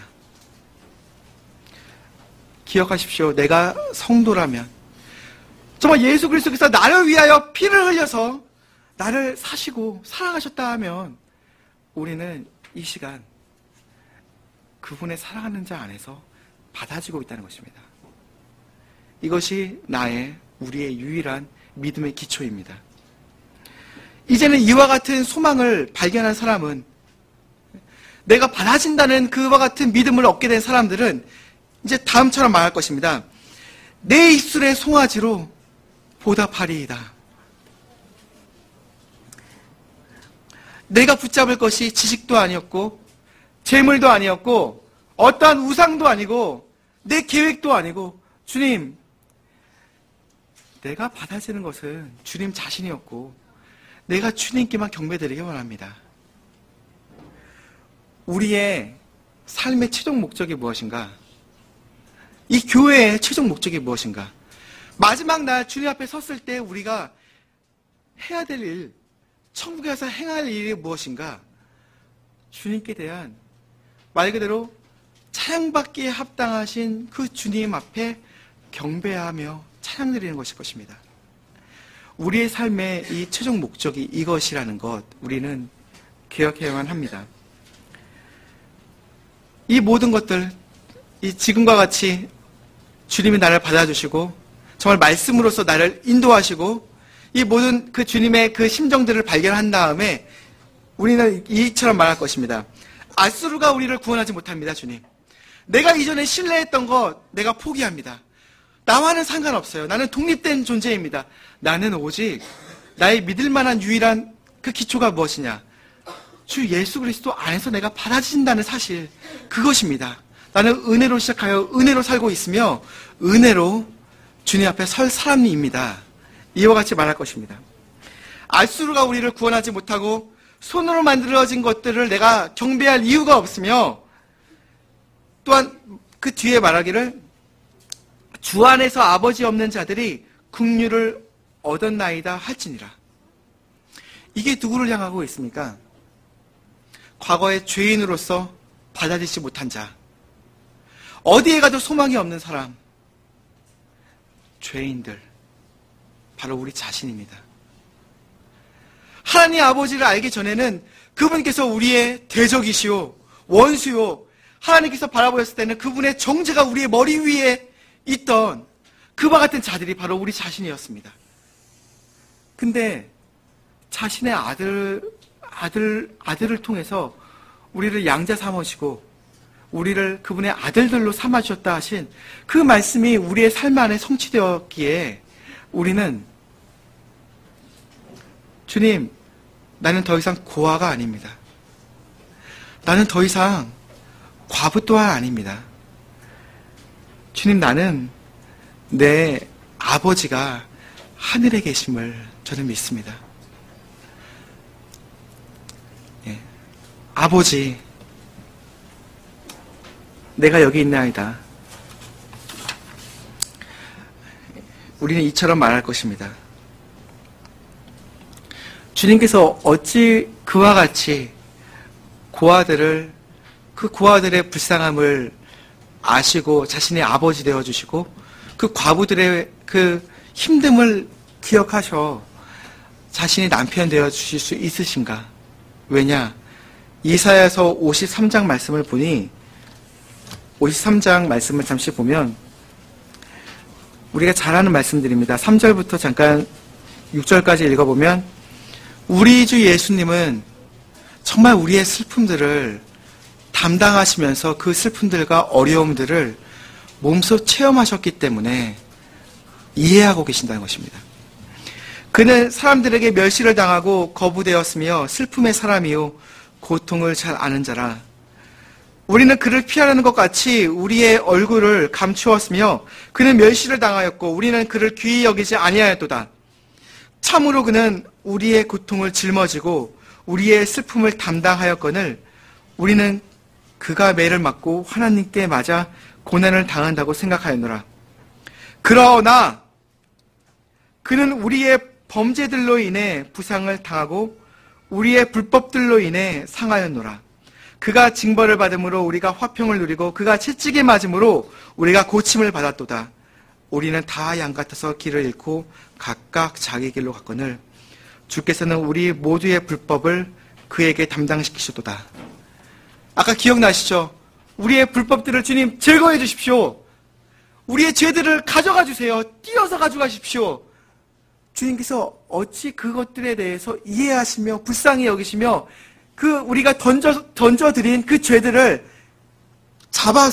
기억하십시오. 내가 성도라면 정말 예수 그리스도께서 나를 위하여 피를 흘려서 나를 사시고 사랑하셨다 하면 우리는 이 시간 그분의 사랑하는 자 안에서 받아지고 있다는 것입니다. 이것이 나의 우리의 유일한 믿음의 기초입니다. 이제는 이와 같은 소망을 발견한 사람은 내가 받아진다는 그와 같은 믿음을 얻게 된 사람들은 이제 다음처럼 말할 것입니다. 내 입술의 송아지로 보답하리이다. 내가 붙잡을 것이 지식도 아니었고 재물도 아니었고 어떠한 우상도 아니고 내 계획도 아니고 주님, 내가 받아지는 것은 주님 자신이었고 내가 주님께만 경배드리기 원합니다. 우리의 삶의 최종 목적이 무엇인가? 이 교회의 최종 목적이 무엇인가? 마지막 날 주님 앞에 섰을 때 우리가 해야 될 일, 천국에서 행할 일이 무엇인가? 주님께 대한 말 그대로 찬양받기에 합당하신 그 주님 앞에 경배하며 찬양드리는 것일 것입니다. 우리의 삶의 이 최종 목적이 이것이라는 것, 우리는 기억해야만 합니다. 이 모든 것들, 이 지금과 같이 주님이 나를 받아주시고 정말 말씀으로서 나를 인도하시고 이 모든 그 주님의 그 심정들을 발견한 다음에 우리는 이처럼 말할 것입니다. 앗수르가 우리를 구원하지 못합니다, 주님. 내가 이전에 신뢰했던 것 내가 포기합니다. 나와는 상관없어요. 나는 독립된 존재입니다. 나는 오직 나의 믿을 만한 유일한 그 기초가 무엇이냐? 주 예수 그리스도 안에서 내가 받아진다는 사실, 그것입니다. 나는 은혜로 시작하여 은혜로 살고 있으며 은혜로 주님 앞에 설 사람입니다. 이와 같이 말할 것입니다. 앗수르가 우리를 구원하지 못하고 손으로 만들어진 것들을 내가 경배할 이유가 없으며 또한 그 뒤에 말하기를 주 안에서 아버지 없는 자들이 긍휼을 얻었나이다 할지니라. 이게 누구를 향하고 있습니까? 과거의 죄인으로서 받아들이지 못한 자, 어디에 가도 소망이 없는 사람, 죄인들, 바로 우리 자신입니다. 하나님 아버지를 알기 전에는 그분께서 우리의 대적이시오, 원수요, 하나님께서 바라보셨을 때는 그분의 정죄가 우리의 머리 위에 있던 그와 같은 자들이 바로 우리 자신이었습니다. 근데 자신의 아들, 아들, 아들을 통해서 우리를 양자 삼으시고 우리를 그분의 아들들로 삼아주셨다 하신 그 말씀이 우리의 삶 안에 성취되었기에 우리는 주님, 나는 더 이상 고아가 아닙니다. 나는 더 이상 과부 또한 아닙니다. 주님, 나는 내 아버지가 하늘에 계심을 저는 믿습니다. 예. 아버지, 내가 여기 있나이다. 우리는 이처럼 말할 것입니다. 주님께서 어찌 그와 같이 고아들을, 그 고아들의 불쌍함을 아시고 자신의 아버지 되어주시고 그 과부들의 그 힘듦을 기억하셔 자신의 남편 되어주실 수 있으신가? 왜냐? 이사야서 오십삼 장 말씀을 보니 오십삼 장 말씀을 잠시 보면 우리가 잘 아는 말씀들입니다. 삼 절부터 잠깐 육 절까지 읽어보면 우리 주 예수님은 정말 우리의 슬픔들을 담당하시면서 그 슬픔들과 어려움들을 몸소 체험하셨기 때문에 이해하고 계신다는 것입니다. 그는 사람들에게 멸시를 당하고 거부되었으며 슬픔의 사람이요 고통을 잘 아는 자라. 우리는 그를 피하려는 것 같이 우리의 얼굴을 감추었으며 그는 멸시를 당하였고 우리는 그를 귀히 여기지 아니하였도다. 참으로 그는 우리의 고통을 짊어지고 우리의 슬픔을 담당하였거늘 우리는 그가 매를 맞고 하나님께 맞아 고난을 당한다고 생각하였노라. 그러나 그는 우리의 범죄들로 인해 부상을 당하고 우리의 불법들로 인해 상하였노라. 그가 징벌을 받음으로 우리가 화평을 누리고 그가 채찍에 맞음으로 우리가 고침을 받았도다. 우리는 다 양 같아서 길을 잃고 각각 자기 길로 갔거늘 주께서는 우리 모두의 불법을 그에게 담당시키셨도다. 아까 기억나시죠? 우리의 불법들을 주님 제거해 주십시오. 우리의 죄들을 가져가 주세요. 띄어서 가져가십시오. 주님께서 어찌 그것들에 대해서 이해하시며 불쌍히 여기시며 그 우리가 던져, 던져드린 그 죄들을 잡아서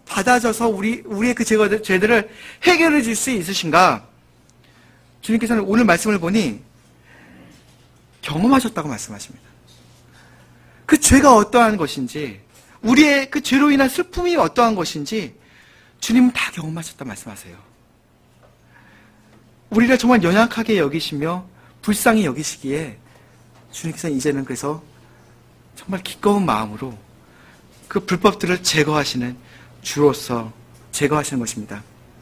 받아줘서 우리, 우리의 그 죄- 죄들을 해결해 줄 수 있으신가? 주님께서는 오늘 말씀을 보니 경험하셨다고 말씀하십니다. 그 죄가 어떠한 것인지, 우리의 그 죄로 인한 슬픔이 어떠한 것인지 주님은 다 경험하셨다 말씀하세요. 우리를 정말 연약하게 여기시며 불쌍히 여기시기에 주님께서는 이제는 그래서 정말 기꺼운 마음으로 그 불법들을 제거하시는 주로서 제거하시는 것입니다.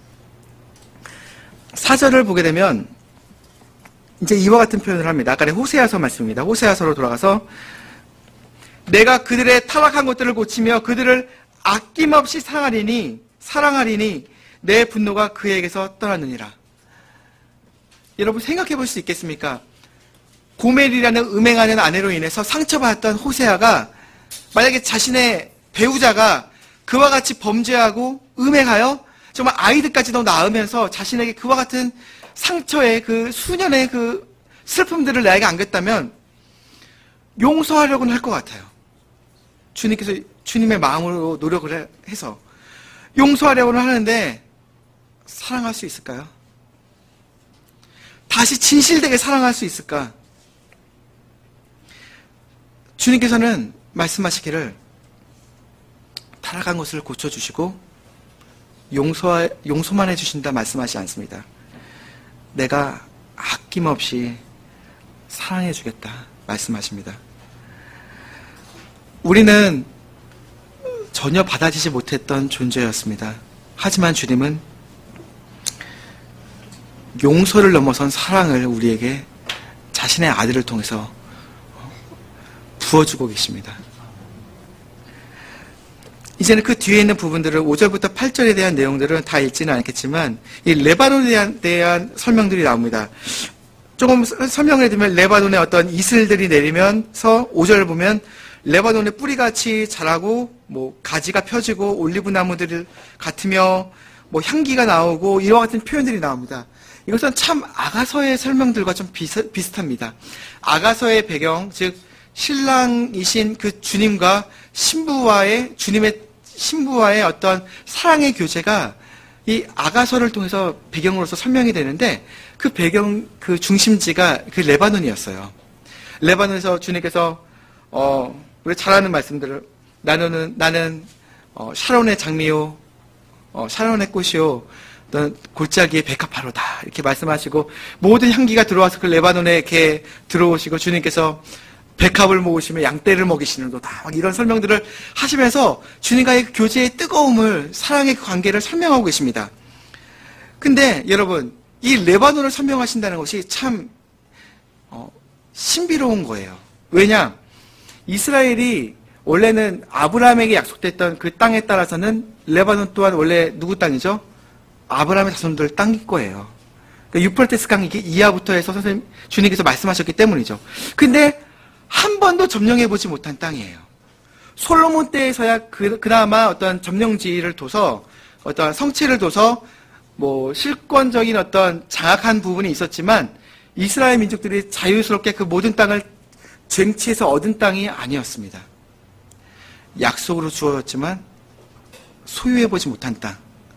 사 절을 보게 되면 이제 이와 같은 표현을 합니다. 아까의 호세아서 말씀입니다. 호세아서로 돌아가서 내가 그들의 타락한 것들을 고치며 그들을 아낌없이 사랑하리니 사랑하리니 내 분노가 그에게서 떠났느니라. 여러분 생각해 볼 수 있겠습니까? 고멜이라는 음행하는 아내로 인해서 상처받았던 호세아가 만약에 자신의 배우자가 그와 같이 범죄하고 음행하여 정말 아이들까지도 낳으면서 자신에게 그와 같은 상처의 그 수년의 그 슬픔들을 나에게 안겼다면 용서하려고는 할 것 같아요. 주님께서 주님의 마음으로 노력을 해서 용서하려고는 하는데 사랑할 수 있을까요? 다시 진실되게 사랑할 수 있을까? 주님께서는 말씀하시기를 타락한 것을 고쳐주시고 용서, 용서만 해주신다 말씀하시지 않습니다. 내가 아낌없이 사랑해주겠다 말씀하십니다. 우리는 전혀 받아지지 못했던 존재였습니다. 하지만 주님은 용서를 넘어선 사랑을 우리에게 자신의 아들을 통해서 부어주고 계십니다. 이제는 그 뒤에 있는 부분들을 오 절부터 팔 절에 대한 내용들은 다 읽지는 않겠지만 이 레바논에 대한, 대한 설명들이 나옵니다. 조금 설명을 해드리면 레바논에 어떤 이슬들이 내리면서 오 절을 보면 레바논의 뿌리같이 자라고 뭐 가지가 펴지고 올리브 나무들 같으며 뭐 향기가 나오고 이와 같은 표현들이 나옵니다. 이것은 참 아가서의 설명들과 좀 비슷, 비슷합니다. 아가서의 배경, 즉 신랑이신 그 주님과 신부와의 주님의 신부와의 어떤 사랑의 교제가 이 아가서를 통해서 배경으로서 설명이 되는데 그 배경 그 중심지가 그 레바논이었어요. 레바논에서 주님께서 어 우리 잘 아는 말씀들을 나는 나는 어, 샤론의 장미요, 어, 샤론의 꽃이요, 어떤 골짜기의 백합화로다 이렇게 말씀하시고 모든 향기가 들어와서 그 레바논에 이렇게 들어오시고 주님께서 백합을 모으시며 양떼를 먹이시는도다 막 이런 설명들을 하시면서 주님과의 그 교제의 뜨거움을 사랑의 그 관계를 설명하고 계십니다. 근데 여러분 이 레바논을 설명하신다는 것이 참 어, 신비로운 거예요. 왜냐? 이스라엘이 원래는 아브라함에게 약속됐던 그 땅에 따라서는 레바논 또한 원래 누구 땅이죠? 아브라함의 자손들 땅일 거예요. 그러니까 유프라테스 강 이하부터 해서 선생님 주님께서 말씀하셨기 때문이죠. 근데 한 번도 점령해보지 못한 땅이에요. 솔로몬 때에서야 그, 그나마 어떤 점령지를 둬서 어떤 성취를 둬서 뭐 실권적인 어떤 장악한 부분이 있었지만 이스라엘 민족들이 자유스럽게 그 모든 땅을 쟁취해서 얻은 땅이 아니었습니다. 약속으로 주어졌지만 소유해보지 못한 땅.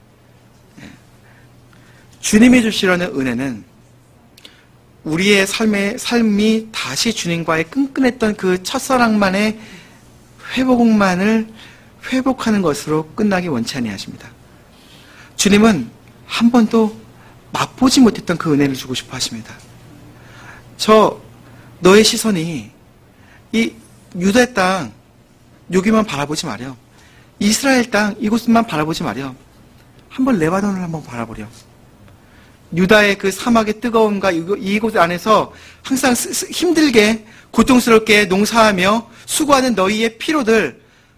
주님이 주시려는 은혜는 우리의 삶의, 삶이 다시 주님과의 끈끈했던 그 첫사랑만의 회복만을 회복하는 것으로 끝나기 원치 아니하십니다. 주님은 한 번도 맛보지 못했던 그 은혜를 주고 싶어 하십니다. 저, 너의 시선이 이 유대 땅, 여기만 바라보지 마렴. 이스라엘 땅, 이곳만 바라보지 마렴. 한번 레바논을 한번 바라보렴. 유다의 그 사막의 뜨거움과 이곳 안에서 항상 힘들게 고통스럽게 농사하며 수고하는 너희의 피로들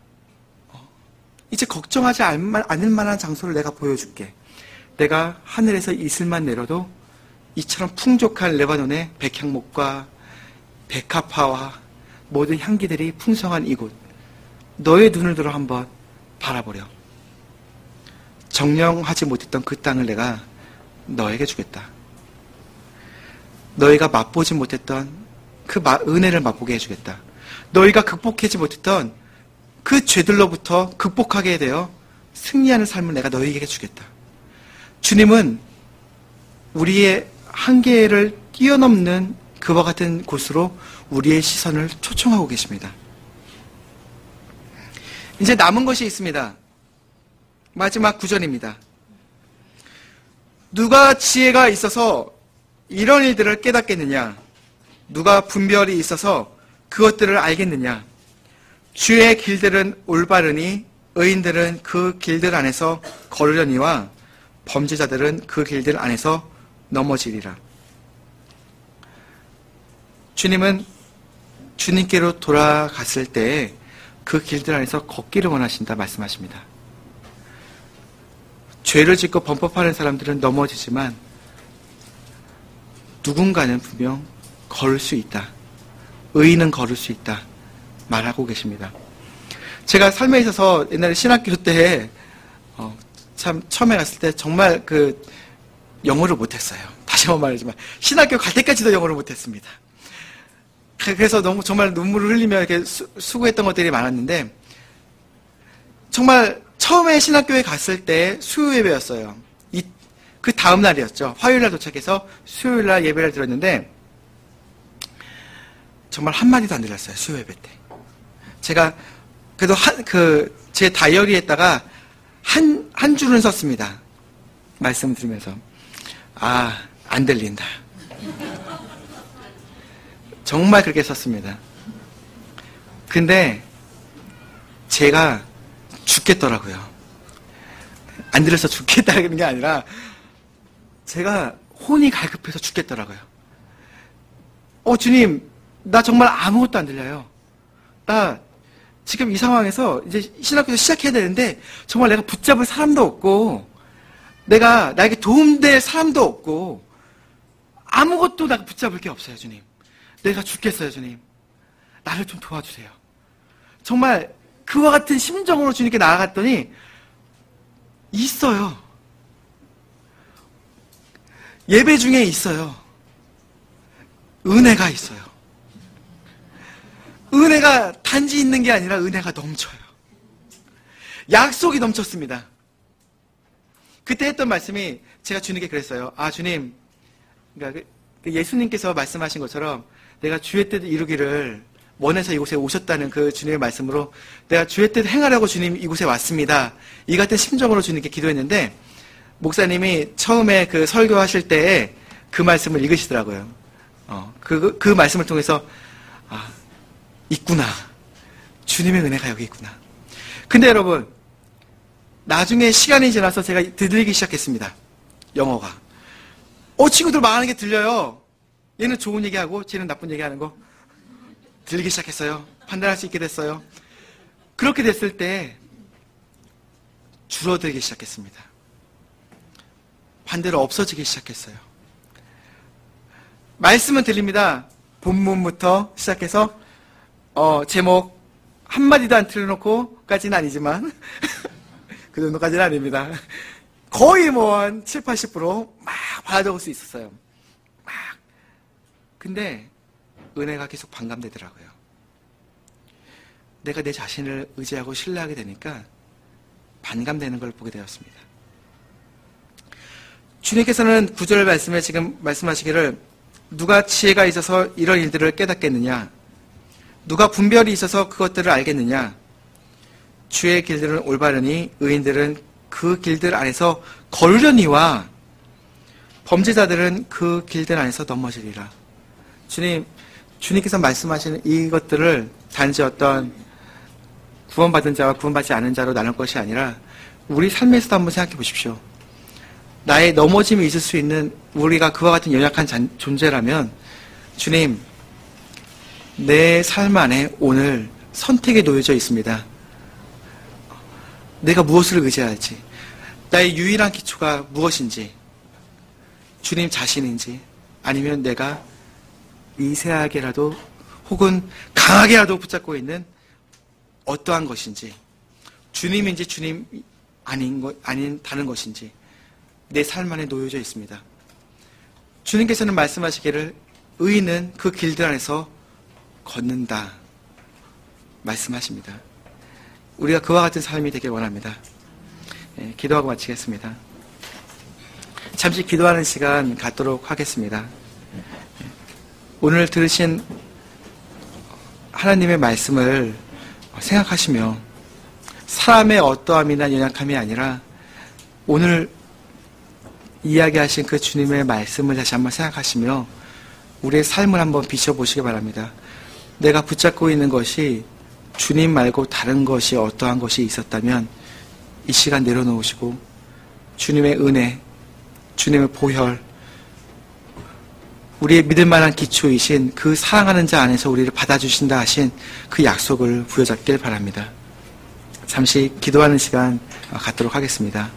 이제 걱정하지 않을 만한 장소를 내가 보여줄게. 내가 하늘에서 이슬만 내려도 이처럼 풍족한 레바논의 백향목과 백합화와 모든 향기들이 풍성한 이곳 너의 눈을 들어 한번 바라보렴. 정령하지 못했던 그 땅을 내가 너에게 주겠다. 너희가 맛보지 못했던 그 은혜를 맛보게 해주겠다. 너희가 극복하지 못했던 그 죄들로부터 극복하게 되어 승리하는 삶을 내가 너희에게 주겠다. 주님은 우리의 한계를 뛰어넘는 그와 같은 곳으로 우리의 시선을 초청하고 계십니다. 이제 남은 것이 있습니다. 마지막 구절입니다. 누가 지혜가 있어서 이런 일들을 깨닫겠느냐? 누가 분별이 있어서 그것들을 알겠느냐? 주의 길들은 올바르니 의인들은 그 길들 안에서 걸으려니와 범죄자들은 그 길들 안에서 넘어지리라. 주님은 주님께로 돌아갔을 때 그 길들 안에서 걷기를 원하신다 말씀하십니다. 죄를 짓고 범법하는 사람들은 넘어지지만 누군가는 분명 걸을 수 있다. 의인은 걸을 수 있다. 말하고 계십니다. 제가 삶에 있어서 옛날에 신학교 때 어, 참 처음에 갔을 때 정말 그 영어를 못했어요. 다시 한번 말하지만 신학교 갈 때까지도 영어를 못했습니다. 그래서 너무 정말 눈물을 흘리며 이렇게 수, 수고했던 것들이 많았는데 정말 처음에 신학교에 갔을 때 수요 예배였어요. 이, 그 다음 날이었죠. 화요일 날 도착해서 수요일 날 예배를 드렸는데 정말 한마디도 안 들렸어요. 수요 예배 때. 제가 그래도 한, 그, 제 다이어리에다가 한, 한 줄은 썼습니다. 말씀을 들으면서. 아, 안 들린다. 정말 그렇게 썼습니다. 근데 제가 죽겠더라고요. 안 들어서 죽겠다는 게 아니라 제가 혼이 갈급해서 죽겠더라고요. 어, 주님, 나 정말 아무것도 안 들려요. 나 지금 이 상황에서 이제 신학교에서 시작해야 되는데 정말 내가 붙잡을 사람도 없고 내가 나에게 도움될 사람도 없고 아무것도 내가 붙잡을 게 없어요, 주님. 내가 죽겠어요, 주님. 나를 좀 도와주세요. 정말 그와 같은 심정으로 주님께 나아갔더니 있어요. 예배 중에 있어요. 은혜가 있어요. 은혜가 단지 있는 게 아니라 은혜가 넘쳐요. 약속이 넘쳤습니다. 그때 했던 말씀이 제가 주님께 그랬어요. 아, 주님, 그러니까 예수님께서 말씀하신 것처럼 내가 주의 뜻을 이루기를 원해서 이곳에 오셨다는 그 주님의 말씀으로 내가 주의 뜻 행하려고 주님 이곳에 왔습니다. 이 같은 심정으로 주님께 기도했는데 목사님이 처음에 그 설교하실 때에 그 말씀을 읽으시더라고요. 어, 그, 그 말씀을 통해서 아, 있구나. 주님의 은혜가 여기 있구나. 근데 여러분, 나중에 시간이 지나서 제가 들리기 시작했습니다. 영어가. 어, 친구들 말하는 게 들려요. 얘는 좋은 얘기하고 쟤는 나쁜 얘기하는 거 들리기 시작했어요. 판단할 수 있게 됐어요. 그렇게 됐을 때 줄어들기 시작했습니다. 반대로 없어지기 시작했어요. 말씀은 들립니다. 본문부터 시작해서 어, 제목 한마디도 안 틀어놓고까지는 아니지만 그 정도까지는 아닙니다. 거의 뭐 한 칠십, 팔십 퍼센트 막 받아적을 수 있었어요. 막. 근데 은혜가 계속 반감되더라고요. 내가 내 자신을 의지하고 신뢰하게 되니까 반감되는 걸 보게 되었습니다. 주님께서는 구절 말씀에 지금 말씀하시기를 누가 지혜가 있어서 이런 일들을 깨닫겠느냐? 누가 분별이 있어서 그것들을 알겠느냐? 주의 길들은 올바르니 의인들은 그 길들 안에서 걸으려니와 범죄자들은 그 길들 안에서 넘어지리라. 주님, 주님께서 말씀하시는 이것들을 단지 어떤 구원받은 자와 구원받지 않은 자로 나눌 것이 아니라 우리 삶에서도 한번 생각해 보십시오. 나의 넘어짐이 있을 수 있는 우리가 그와 같은 연약한 잔, 존재라면 주님, 내 삶 안에 오늘 선택에 놓여져 있습니다. 내가 무엇을 의지할지, 나의 유일한 기초가 무엇인지, 주님 자신인지, 아니면 내가 미세하게라도 혹은 강하게라도 붙잡고 있는 어떠한 것인지, 주님인지 주님 아닌 것, 아닌 다른 것인지 내 삶 안에 놓여져 있습니다. 주님께서는 말씀하시기를 의인은 그 길들 안에서 걷는다 말씀하십니다. 우리가 그와 같은 삶이 되길 원합니다. 예, 기도하고 마치겠습니다. 잠시 기도하는 시간 갖도록 하겠습니다. 오늘 들으신 하나님의 말씀을 생각하시며 사람의 어떠함이나 연약함이 아니라 오늘 이야기하신 그 주님의 말씀을 다시 한번 생각하시며 우리의 삶을 한번 비춰보시기 바랍니다. 내가 붙잡고 있는 것이 주님 말고 다른 것이 어떠한 것이 있었다면 이 시간 내려놓으시고 주님의 은혜, 주님의 보혈, 우리의 믿을 만한 기초이신 그 사랑하는 자 안에서 우리를 받아주신다 하신 그 약속을 부여잡길 바랍니다. 잠시 기도하는 시간 갖도록 하겠습니다.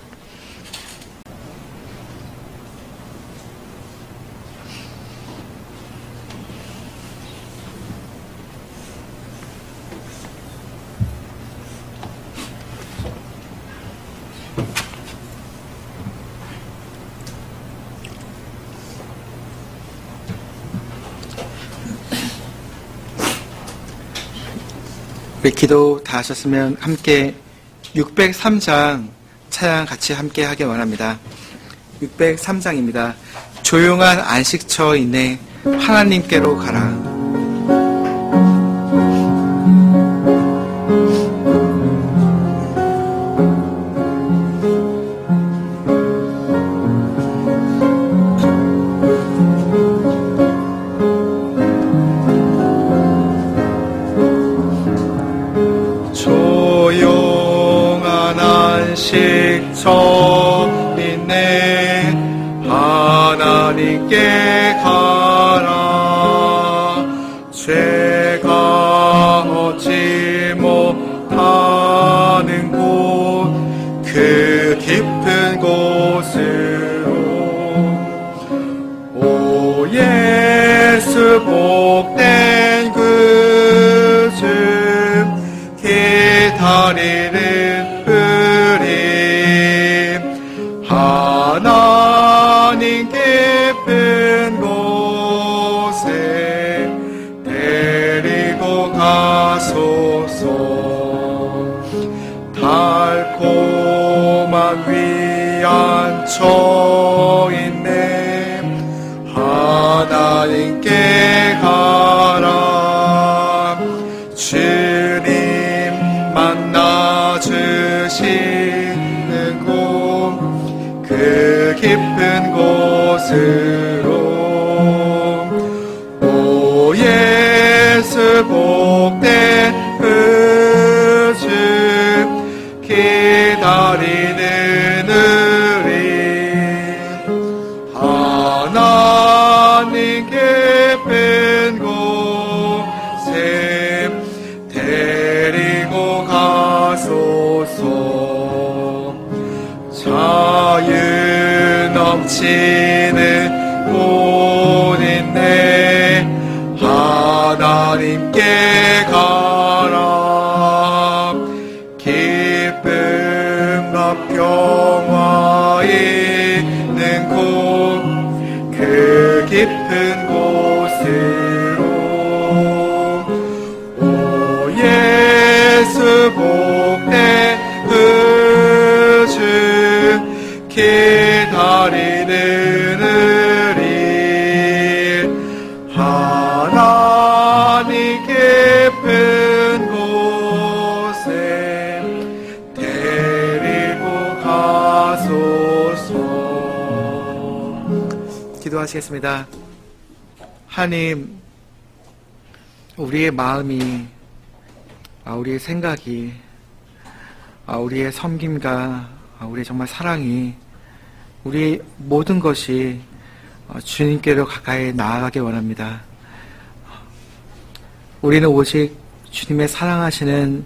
우리 기도 다 하셨으면 함께 육백삼 장 찬양 같이 함께 하기 원합니다. 육백삼 장입니다. 조용한 안식처 있네 하나님께로 가라. 안식처 있네 하나님께 가라. 죄가 얻지 못하는 곳 그 깊은 곳으로 오 예수 복된 그 주 기다리는 하나님 깊은 곳에 데리고 가소서. 달콤한 위안처 있네 하나님께 가라. 주님 만나 주시는 곳 그 깊은 곳으로 오 예수 복된 그 주 기다리는 우리 하나님 깊은 곳에 데리고 가소서. 자유 넘치는 곳 있네 하나님께 가라. 기쁨과 평화 있는 곳 그 깊은 곳으로 오 예수 복된 그 주 기다리는 우리 하나님 깊은 곳에 데리고 가소서. 기도하시겠습니다. 하나님, 우리의 마음이, 우리의 생각이, 우리의 섬김과 우리의 정말 사랑이, 우리 모든 것이 주님께로 가까이 나아가기 원합니다. 우리는 오직 주님의 사랑하시는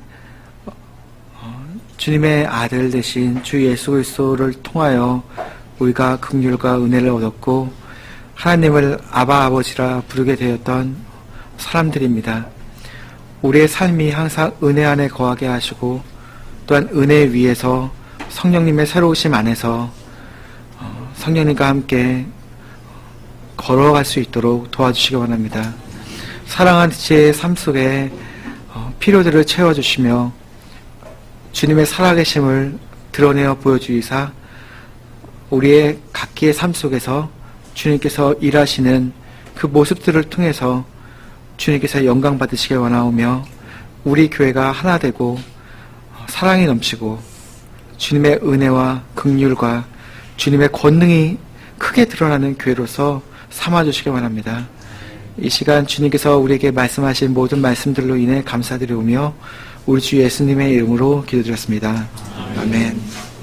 주님의 아들 되신 주 예수 그리스도를 통하여 우리가 긍휼과 은혜를 얻었고 하나님을 아바 아버지라 부르게 되었던 사람들입니다. 우리의 삶이 항상 은혜 안에 거하게 하시고 또한 은혜 위에서 성령님의 새로우심 안에서 성령님과 함께 걸어갈 수 있도록 도와주시기 원합니다. 사랑하는 제 삶 속에 필요들을 채워주시며 주님의 살아계심을 드러내어 보여주이사 우리의 각기의 삶 속에서 주님께서 일하시는 그 모습들을 통해서 주님께서 영광 받으시길 원하오며 우리 교회가 하나 되고 사랑이 넘치고 주님의 은혜와 긍휼과 주님의 권능이 크게 드러나는 교회로서 삼아주시길 원합니다. 이 시간 주님께서 우리에게 말씀하신 모든 말씀들로 인해 감사드리오며 우리 주 예수님의 이름으로 기도드렸습니다. 아멘.